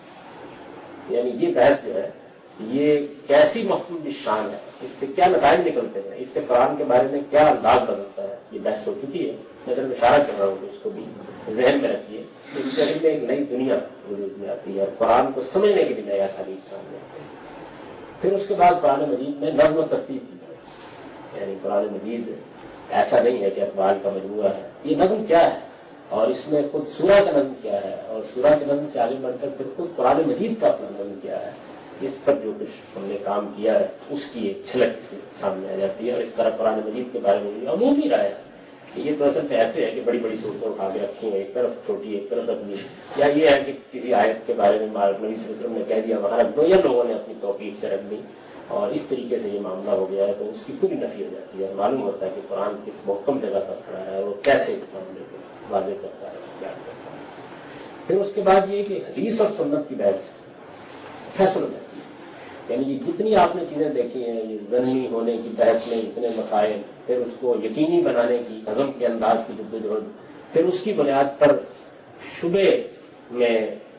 [SPEAKER 1] یعنی یہ بحث جو ہے یہ کیسی محفوظ شان ہے، اس سے کیا نتائج نکلتے ہیں، اس سے قرآن کے بارے میں کیا انداز بدلتا ہے، یہ بحث ہو چکی ہے۔ میں صرف اشارہ کر رہا ہوں کہ اس کو بھی ذہن میں رکھیے، اس سے میں ایک نئی دنیا وجود میں آتی ہے اور قرآن کو سمجھنے کے لیے نیا اسالیب سامنے آتے ہیں۔ پھر اس کے بعد قرآن مجید میں نظم و ترتیب کی بحث، یعنی قرآن مجید ایسا نہیں ہے کہ اقوال کا مجموعہ ہے، یہ نظم کیا ہے اور اس میں خود سورہ کا نظم کیا ہے اور سورہ کے نظم سے آگے بڑھ کر پھر خود قرآن مجید کا اپنا نظم کیا ہے، اس پر جو کچھ ہم نے کام کیا ہے اس کی ایک جھلک سامنے آ جاتی ہے۔ اور اس طرح قرآن مجید کے بارے میں عمومی رائے ہے کہ یہ تو اصل میں ایسے ہے کہ بڑی بڑی صورتیں اٹھا کے رکھی ہیں، ایک طرف چھوٹی ایک طرف اپنی، یا یہ ہے کہ کسی آیت کے بارے میں نبی صلی اللہ علیہ وسلم نے کہہ دیا وہاں رکھ دو، یا لوگوں نے اپنی توفیق سے رکھ دی اور اس طریقے سے یہ معاملہ ہو گیا ہے، تو اس کی پوری نفی ہو جاتی ہے۔ معلوم ہوتا ہے کہ قرآن کس محکم جگہ پر کھڑا ہے، وہ کیسے اس معاملے کو واضح کرتا ہے، بیان کرتا ہے۔ پھر اس کے بعد یہ کہ حدیث اور سنت کی بحث فیصل ہو جاتی ہے، یعنی یہ جتنی آپ نے چیزیں دیکھی ہیں، یہ ضمنی ہونے کی بحث میں اتنے مسائل، پھر اس کو یقینی بنانے کی ہضم کے انداز کی جدوجہد، پھر اس کی بنیاد پر شبے میں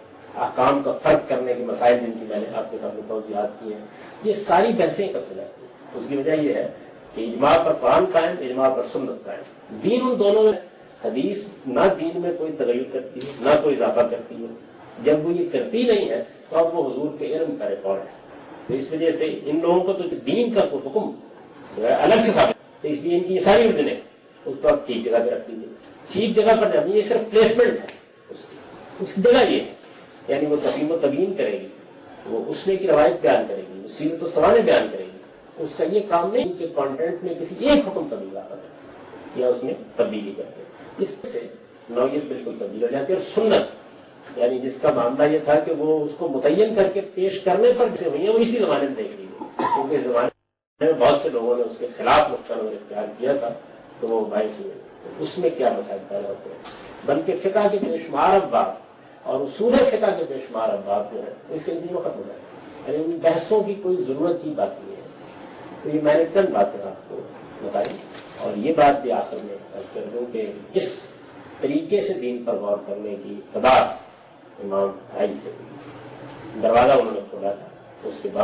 [SPEAKER 1] احکام کا فرق کرنے کے مسائل جن کی میں نے آپ کے سامنے توضیحات کی ہیں، یہ ساری بحثیں اکٹھے جاتی ہیں۔ اس کی وجہ یہ ہے کہ اجماع پر قرآن قائم، اجماع پر سنت قائم، دین ان دونوں میں، حدیث نہ دین میں کوئی تغیر کرتی ہے نہ کوئی اضافہ کرتی ہے، جب وہ یہ کرتی نہیں ہے تو اب وہ حضور کے علم کا ریکارڈ ہے۔ تو اس وجہ سے ان لوگوں کو تو دین کا کوئی حکم جو ہے الگ سے ثابت، تو اس لیے ان کی یہ ساری الجھنیں اس کو آپ ٹھیک جگہ پہ رکھ دیجیے، ٹھیک جگہ پر جب یہ صرف پلیسمنٹ ہے اس کی جگہ یہ ہے، یعنی وہ تقیم و تبیین کرے گی، وہ اس میں کی روایت بیان کرے گی، وہ سیرت و سوانح بیان کرے گی، اس کا یہ کام نہیں کہ کانٹینٹ میں کسی ایک حکم کا اضافہ کرے یا اس میں تبدیلی کرے، اس سے نوعیت بالکل تبدیل ہو جاتی ہے۔ اور سنت یعنی جس کا معاملہ یہ تھا کہ وہ اس کو متعین کر کے پیش کرنے پر سے ہوئی ہے، وہ اسی زمانے میں دیکھ لیجیے، کیونکہ اس زمانے میں بہت سے لوگوں نے اس کے خلاف نقطہ نظر اختیار کیا تھا تو وہ باعث ہوئے، تو اس میں کیا مسائل پیدا ہوتے ہیں، بلکہ فقہ کے بے شمار ابواب اور اصول فقہ کے بے شمار ابواب جو ہے اس کے نتیجے میں ختم ہو جائے گا، یعنی ان بحثوں کی کوئی ضرورت ہی بات نہیں ہے۔ تو یہ میں نے چند باتیں آپ کو بتائی، اور یہ بات بھی آخر میں عرض کر دوں کہ اس طریقے سے دین پر غور کرنے کی ابتدا امام بھائی سے دروازہ انہوں نے کھولا تھا، اس کے بعد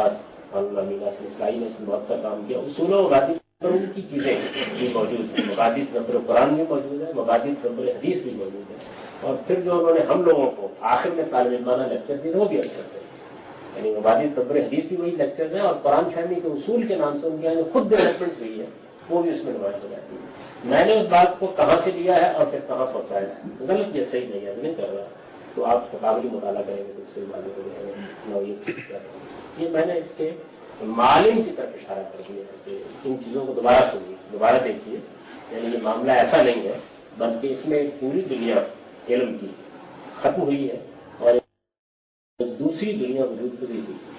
[SPEAKER 1] मीना इस्लाही ने बहुत सा काम किया। उसूल व मबादी पर उनकी चीजें भी मौजूद है, मबादी रब्बुल कुरान भी मौजूद है, मबादी रब्बुल हदीस भी मौजूद है। और फिर जो उन्होंने हम लोगों को आखिर में तालिब इल्माना लेक्चर दिए वो भी अच्छे थे, यानी मबादी रब्बुल हदीस भी वही लेक्चर है, और कुरान फहमी के उसूल के नाम से उनके यहाँ जो खुद डेवलपमेंट हुई है वो भी उसमें नुमाइश हो जाती है। मैंने उस बात को कहाँ से लिया है और फिर कहाँ पहुंचाया है, गलत ये सही नहीं है, नहीं कर रहा, तो आप तकाबली मुताला करेंगे तो उससे मालूम हो जाएगा। ये मैंने इसके मालिम की तरफ इशारा कर दिया कि इन चीजों को दोबारा सुनिए, दोबारा देखिए, यानी ये मामला ऐसा नहीं है, बल्कि इसमें पूरी दुनिया इल्म की खत्म हुई है और दूसरी दुनिया वजूद भी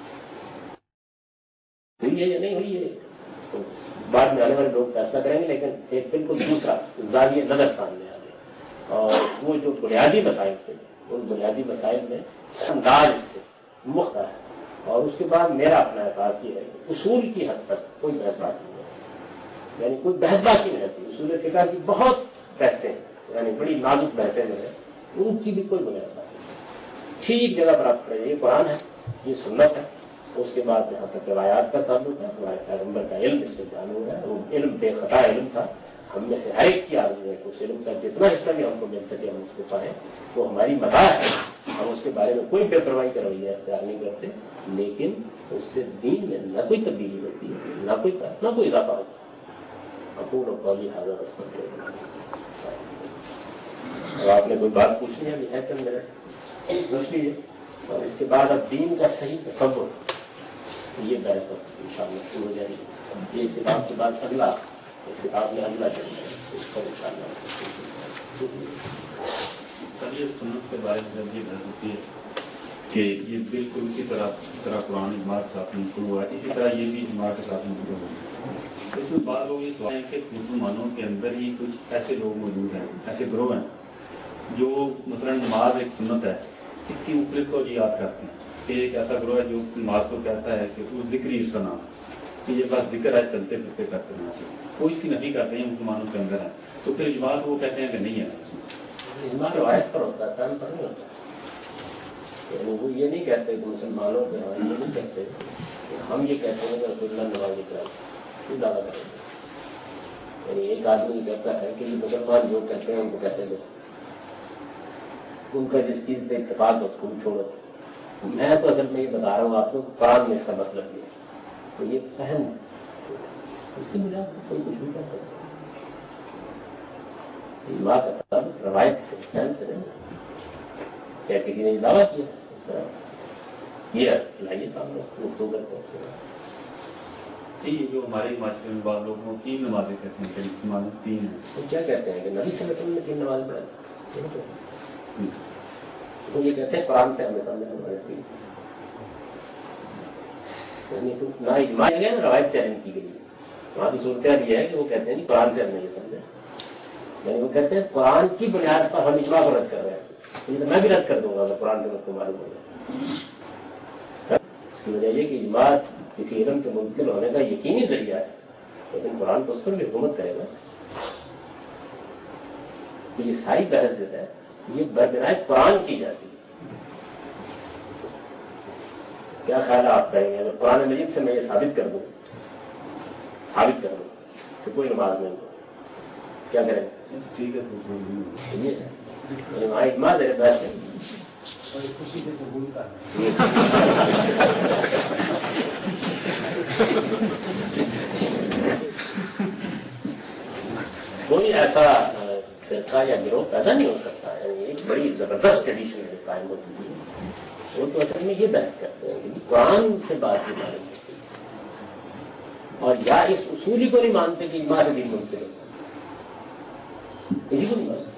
[SPEAKER 1] हुई है या नहीं हुई है तो बाद में आने वाले लोग फैसला करेंगे, लेकिन एक बिल्कुल दूसरा जाविया नजर सामने आ गया। और वो जो बुनियादी मसाइल थे उन बुनियादी मसाइल में अंदाज से मुख्तलिफ है। और उसके बाद मेरा अपना एहसास ये है कि उसूल की हद तक कोई बहस बाकी नहीं है, यानी कोई बहस बाकी नहीं रहती। उसूल फिक़ह की बहुत बहसें, यानी बड़ी नाजुक बहसें जो है उनकी भी कोई बुनियाद नहीं। ठीक जगह पर आप खड़े, ये कुरान है, ये सुन्नत है, उसके बाद जहाँ तक रिवायात का ताल्लुक है, हमारे पैगम्बर का इल्म इसमें मालूम है, वो इल्म बेखता इल्म था। हम में से हर एक की आरज़ू है कि उस इल्म का जितना हिस्सा भी हमको मिल सके हम उसको पाएं, वो हमारी मदा है। हम उसके बारे में कोई बेपरवाही का रवैया इख्तियार नहीं करते, लेकिन उससे दीन में न कोई तब्दीली होती है, न कोई इजाफा होता है। अपूर्ण कौली हाज़र अब आपने कोई बात पूछनी है चंद मिनट पूछ लीजिए, और इसके बाद अब दीन का सही तसव्वुर, ये बहस इंशाअल्लाह शुरू हो जाएगी। ये इस किताब के बाद अगला, इस किताब में अगला चलेगा, उसको इंशाअल्लाह
[SPEAKER 2] चलिए। सुन्नत के बारे में ये बहस होती है कि ये बिल्कुल उसी तरह कुरान इजमात के साथ मुनक़िल हुआ है, इसी तरह ये भी इजमात के साथ मुनक़िल हुआ है। इसमें बाद लोग ये सवाल है कि मुसलमानों के अंदर ही कुछ ऐसे लोग मौजूद हैं, ऐसे ग्रोह हैं जो मसलन नमाज एक सुन्नत है, इसकी मुख्तलिफ को याद करते हैं कि एक ऐसा ग्रोह है जो नमाज को कहता है कि उस जिक्र उसका नाम कि ये बस जिक्र है, चलते फिरते करते रहना चाहिए, वो इसकी नफी करते हैं मुसलमानों के अंदर है। तो फिर इजमात वो कहते हैं कि नहीं है,
[SPEAKER 1] इजमात रवायत पर होता है, पर नहीं होता। वो ये नहीं कहते कि मुसलमानों के यहाँ, ये नहीं कहते कि हम ये कहते हैं कि रसूलुल्लाह नमाज क्यों दावा करेंगे। यानी एक आदमी कहता है कि ये मुसलमान जो कहते हैं उनको कहते हैं, उनका जिस चीज पे इत्तेफाक है उसको छोड़ो। मैं तो असल में ये बता रहा हूँ आपको, कुरान में इसका मतलब ये, तो ये फहम इसकी बुनियाद पर कोई कुछ भी कह सकता है। इल्मा का मतलब रवायत से, फहम से नहीं। क्या किसी ने दावा किया इस तरह, ये लाइए सामने गुफ्तगू करते हैं।
[SPEAKER 2] ये जो हमारे माशरे में बाद लोगों को 3 नमाजें कहते हैं, करीब नमाजें 3 हैं।
[SPEAKER 1] तो क्या कहते हैं कि नबी सल्लल्लाहु अलैहि वसल्लम ने 3 नमाज पढ़ाई, तो ये कहते हैं कुरान से हमें समझ नहीं। तो ना इजमा गया ना रवायत चैलेंज की गई, वहां की सूरत ये है कि वो कहते हैं कुरान से हमने ये समझा, यानी वो कहते हैं कुरान की बुनियाद पर हम इजमा को रद्द कर रहे हैं। ये तो मैं भी रद्द कर दूंगा अगर कुरान से मुझको मालूम होगा। इसकी वजह यह कि इजमा किसी इल्म के मुमकिन होने का यकीनी जरिया है, लेकिन कुरान तो उस पर भी हुकूमत करेगा। तो ये सारी बहस जो है ये बरबनाए कुरान की जाती है। क्या ख्याल है आपका, अगर कुरान मजीद से मैं ये साबित कर दूं कि कोई नमाज नहीं, क्या करें?
[SPEAKER 2] ठीक है,
[SPEAKER 1] ये इजमा दे बहस है,
[SPEAKER 3] खुशी से कबूल कर
[SPEAKER 1] कोई ऐसा फिरका या गिरोह पैदा नहीं हो सकता है। एक बड़ी जबरदस्त ट्रेडिशन जो कायम होती है वो तो असल में ये बहस करते हैं कि कुरान से बात नहीं मालूम होती, और या इस उसूली को नहीं मानते कि इजमा से भी मुमकिन होता है, इसी को नहीं मानते।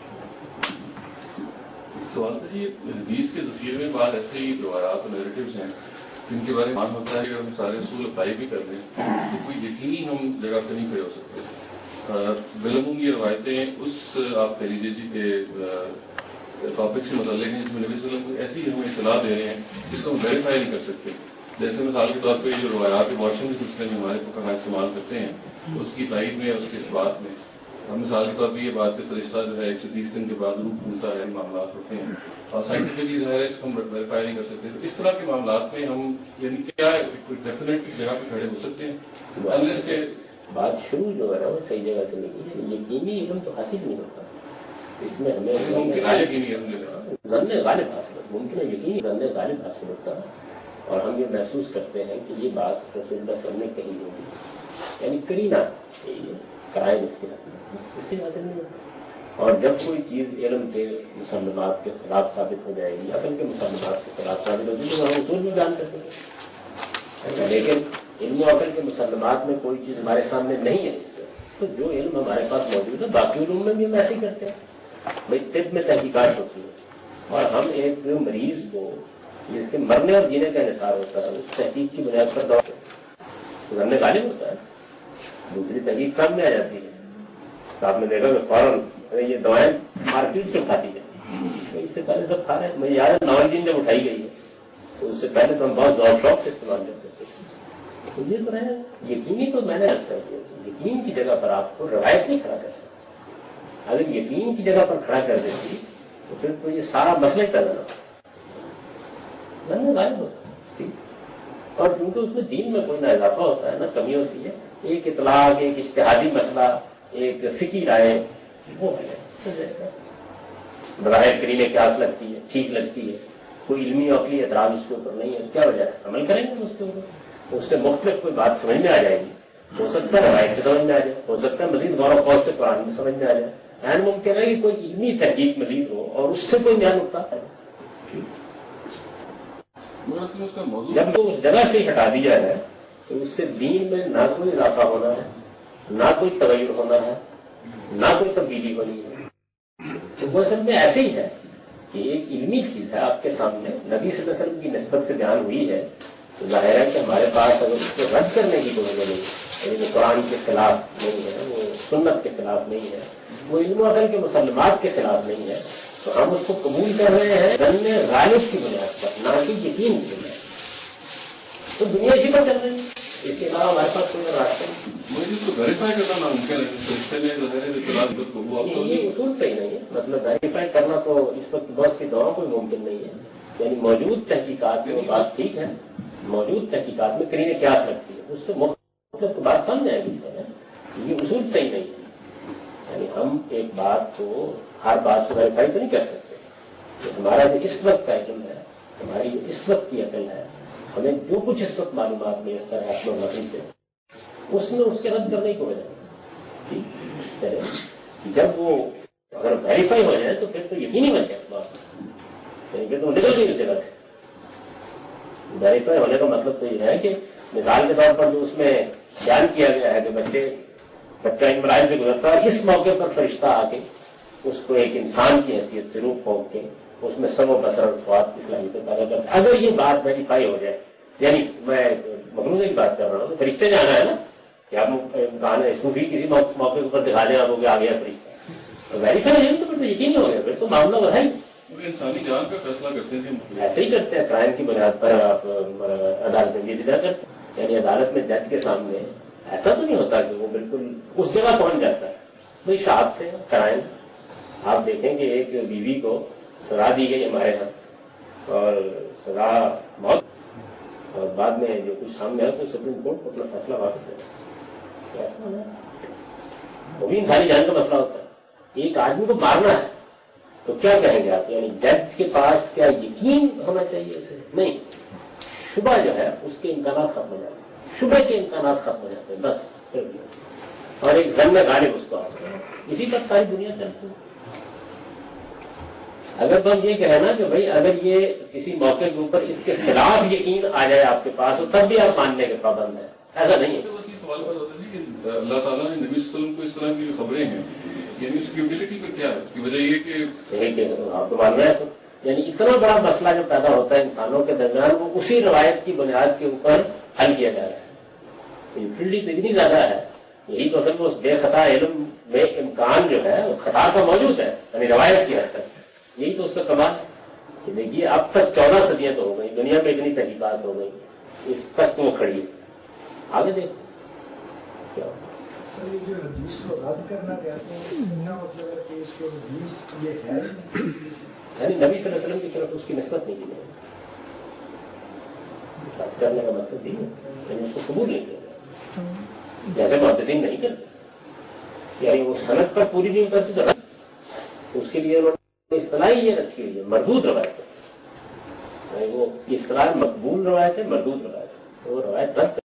[SPEAKER 4] सवाल था जी, हदीस के तफसीर में बाद ऐसे ही रवायात और नैरेटिव्स हैं जिनके बारे में मान होता है कि अगर हम सारे उसूल अप्लाई भी कर लें तो कोई यकीनी हम जगह पे नहीं खड़े हो सकते। बिलमुम ये रवायतें उस आप कह लीजिए जी के टॉपिक से मतलब हैं जिसमें नबी सल्लल्लाहु अलैहि वसल्लम ऐसी हमें इत्तला दे रहे हैं जिसको हम वेरीफाई नहीं कर सकते। जैसे मिसाल के तौर पर जो रवायात वॉशिंग के सिलसिले में हमारे फुक़हा इस्तेमाल करते हैं उसकी तायीद में, उसके इस बात में ہم مثال کے طور پہ یہ بات کہ فرشتہ جو ہے 130 دن کے بعد روح کھولتا ہے، معاملات ہوتے ہیں اور سائنٹیفکلی ظاہر ہے اس کو ہم ویریفائی نہیں کر سکتے. تو اس طرح کے معاملات میں ہم یعنی کیا کوئی ڈیفینیٹ جگہ پہ کھڑے ہو سکتے ہیں انلیس کے
[SPEAKER 1] بات شروع جو ہے نا وہ صحیح جگہ سے نہیں ہے. یقینی علم تو حاصل نہیں ہوتا اس میں ہمیں
[SPEAKER 4] ممکن ہے یقینی علم
[SPEAKER 1] ظن غالب حاصل ہوتا، ممکن ہے یقینی ظن غالب حاصل ہوتا ہے. اور ہم یہ محسوس کرتے ہیں کہ یہ بات رسول اللہ صلی اللہ علیہ وسلم نے کہی ہوگی، یعنی کرینہ کرائم اس کے حق میں اس سے حاصل نہیں ہوتا. اور جب کوئی چیز علم کے مسلمات کے خلاف ثابت ہو جائے گی، عقل کے مسلمات کے خلاف ثابت ہوگی تو ہم اصول بھی جان سکتے ہیں. لیکن علم و عقل کے مسلمات میں کوئی چیز ہمارے سامنے نہیں ہے اس میں، تو جو علم ہمارے پاس موجود ہے باقی علوم میں بھی ہم ایسے ہی کرتے ہیں. بھائی طب میں تحقیقات ہوتی ہے اور ہم ایک مریض کو جس کے مرنے اور جینے کا انحصار ہوتا ہے اس تحقیق کی بنیاد پر دوا ظن غالب ہوتا ہے. دوسری تحقیق سامنے آ جاتی ہے تو آپ نے دیکھا کہ فوراً یہ دوائیں مارکیٹ سے اٹھاتی جاتی. اس سے پہلے سب کھا رہے ہیں. مجھے یاد ہے ناولجین جب اٹھائی گئی ہے تو اس سے پہلے تو ہم بہت زور شوق سے استعمال کرتے تھے. تو یہ تو رہے یقینی تو میں نے عرض کر دیا یقین کی جگہ پر آپ کو روایت نہیں کھڑا کر سکتے. اگر یقین کی جگہ پر کھڑا کر دیتی تو پھر تو یہ سارا مسئلہ ہی پیدا ہوتا غالب ہوتا. ٹھیک. اور کیونکہ اس میں دین میں کوئی نہ اضافہ ہوتا ہے نہ کمی ہوتی ہے. ایک اطلاق، ایک اجتہادی مسئلہ، ایک فقہی رائے وہ ہے بظاہر کرینے قیاس لگتی ہے، ٹھیک لگتی ہے، کوئی علمی عقلی اعتراض اس کے اوپر نہیں ہے. کیا وجہ ہے؟ عمل کریں گے اس کے اوپر. اس سے مختلف کوئی بات سمجھ میں آ جائے گی. ہو سکتا ہے روایت سے سمجھ میں آ جائے، ہو سکتا ہے مزید غور و خوض سے قرآن میں سمجھ میں آ جائے. یعنی ممکن ہے کہ کوئی علمی تحقیق مزید ہو اور اس سے کوئی بیان اٹھتا ہے. جب تو اس جگہ سے ہی ہٹا دیا ہے تو اس سے دین میں نہ کوئی اضافہ ہونا ہے، نہ کوئی تغیر ہونا ہے، نہ کوئی تبدیلی ہونی ہے. تو وہ اصل میں ایسے ہی ہے کہ ایک علمی چیز ہے آپ کے سامنے، نبی صلی اللہ علیہ وسلم کی نسبت سے بیان ہوئی ہے. تو ظاہر ہے کہ ہمارے پاس اگر اس کو رد کرنے کی کوئی وجہ نہیں، یعنی وہ قرآن کے خلاف نہیں ہے، وہ سنت کے خلاف نہیں ہے، وہ علم و عقل کے مسلمات کے خلاف نہیں ہے، تو ہم اس کو قبول کر رہے ہیں ظن غالب کی بنیاد پر، نہ کہ یقین کی بنیاد. تو دنیا اسی پر چل رہی ہے، اس کے علاوہ ہمارے پاس کوئی راستہ نہیں.
[SPEAKER 4] مجھے اس کو ویریفائی کرنا ناممکن ہے.
[SPEAKER 1] یہ اصول صحیح نہیں ہے. مطلب ویریفائی کرنا تو اس وقت بہت سی دعا کوئی ممکن نہیں ہے. یعنی موجود تحقیقات میں بات ٹھیک ہے، موجود تحقیقات میں کرینہ قیاس لگتی ہے، اس سے مختلف بات سامنے آئے گی. یہ اصول صحیح نہیں ہے. یعنی ہم ایک بات کو ہر بات کو ویریفائی تو نہیں کر سکتے کہ ہمارا جو اس وقت کا علم ہے، ہماری جو اس وقت کی عقل ہے، ہمیں جو کچھ اس وقت معلومات میسر ہے اپنے نبی سے، اس میں اس کے رد کرنے کو وجہ چلے. جب وہ اگر ویریفائی ہو جائے تو پھر تو یقینی بن جائے بات، پھر تو نکل گئی اس جگہ سے. ویریفائی ہونے کا مطلب تو یہ ہے کہ مثال کے طور پر جو اس میں بیان کیا گیا ہے کہ بچہ ان مراحل سے گزرتا ہے، اس موقع پر فرشتہ آ کے اس کو ایک انسان کی حیثیت سے روح پھونک کے اس میں سم و بصر اور خواب کی صلاحیتیں پیدا کرتا ہے. اگر یہ بات ویریفائی ہو جائے، یعنی میں مخلوق کی بات کر رہا ہوں، فرشتے جانا ہے نا کہ آپ امکان ہے صوفی کسی موقع کے اوپر دکھا دیں آپ کو کہ آ گیا فرشتہ، تو ویریفائی ہو جائے تو پھر تو یقین ہو گیا، پھر تو معاملہ وہ ہے.
[SPEAKER 4] انسانی جان کا فیصلہ کرتے تھے،
[SPEAKER 1] ایسے ہی کرتے ہیں کرائم کی بنیاد پر. آپ عدالت میں یہ کرتے ہیں، یعنی عدالت میں جج کے سامنے ایسا تو نہیں ہوتا کہ وہ بالکل اس جگہ پہنچ جاتا ہے. بھائی شہادت تھے کرائم، آپ دیکھیں کہ ایک بیوی کو سزا دی گئی ہمارے یہاں اور سزا موت، اور بعد میں جو کچھ سامنے ہے تو سپریم کورٹ کو اپنا فیصلہ واپس لے. ایسا ہونا وہ بھی انسانی جان کا مسئلہ ہوتا ہے. ایک آدمی کو مارنا ہے تو کیا کہیں گے آپ؟ یعنی جج کے پاس کیا یقین ہونا چاہیے اسے؟ نہیں، شبہ جو ہے اس کے امکانات ختم ہو جاتے ہیں، شبہ کے امکانات ختم ہو جاتے ہیں بس. اور ایک ظن غالب اس کو حاصل ہے. اسی پر ساری دنیا چلتی ہے. اگر تو ہم یہ کہیں نا کہ بھائی اگر یہ کسی موقع کے اوپر اس کے خلاف یقین آ جائے آپ کے پاس تب بھی آپ ماننے کے پابند ہیں، ایسا نہیں ہے.
[SPEAKER 4] سوال پر ہوتا ہے کہ اللہ تعالیٰ نے نبی صلی اللہ علیہ وسلم کو اس طرح کی جو خبریں ہیں، یعنی اس کی یوٹیلٹی پر کیا ہے؟ اس کی وجہ یہ کہ
[SPEAKER 1] آپ تو مان رہے ہیں تو یعنی اتنا بڑا مسئلہ جو پیدا ہوتا ہے انسانوں کے درمیان وہ اسی روایت کی بنیاد کے اوپر حل کیا جا رہا ہے. یوٹیلٹی تو اتنی زیادہ ہے. یہی تو اصل میں اس بے خطا علم میں امکان جو ہے وہ خطا کا موجود ہے، یعنی روایت کی حد تک. یہی تو اس کا کمال ہے کہ دیکھیے اب تک 14 صدیاں تو ہو گئی، دنیا میں اتنی تحقیقات ہو گئی، اس تک وہ کھڑی ہے. آگے دیکھو کیا
[SPEAKER 3] سر یہ جو حدیث کو رد کرنا کہتے ہیں اس کا کیا مطلب ہے کہ اس کو حدیث یہ ہے
[SPEAKER 1] یعنی نبی صلی اللہ علیہ وسلم کی طرف اس کی نسبت نہیں کی جائے، رد کرنے کا مطلب یہ ہے یعنی اس کو قبول نہیں کیا جائے، جیسے محدثین نہیں کرتے، یعنی وہ سند پر پوری نہیں کرتی تو اس کے لیے انہوں نے اصطلاح یہ رکھی ہوئی ہے مردود روایت، وہ اصطلاح مقبول روایت ہے، مردود روایت ہے، وہ روایت رد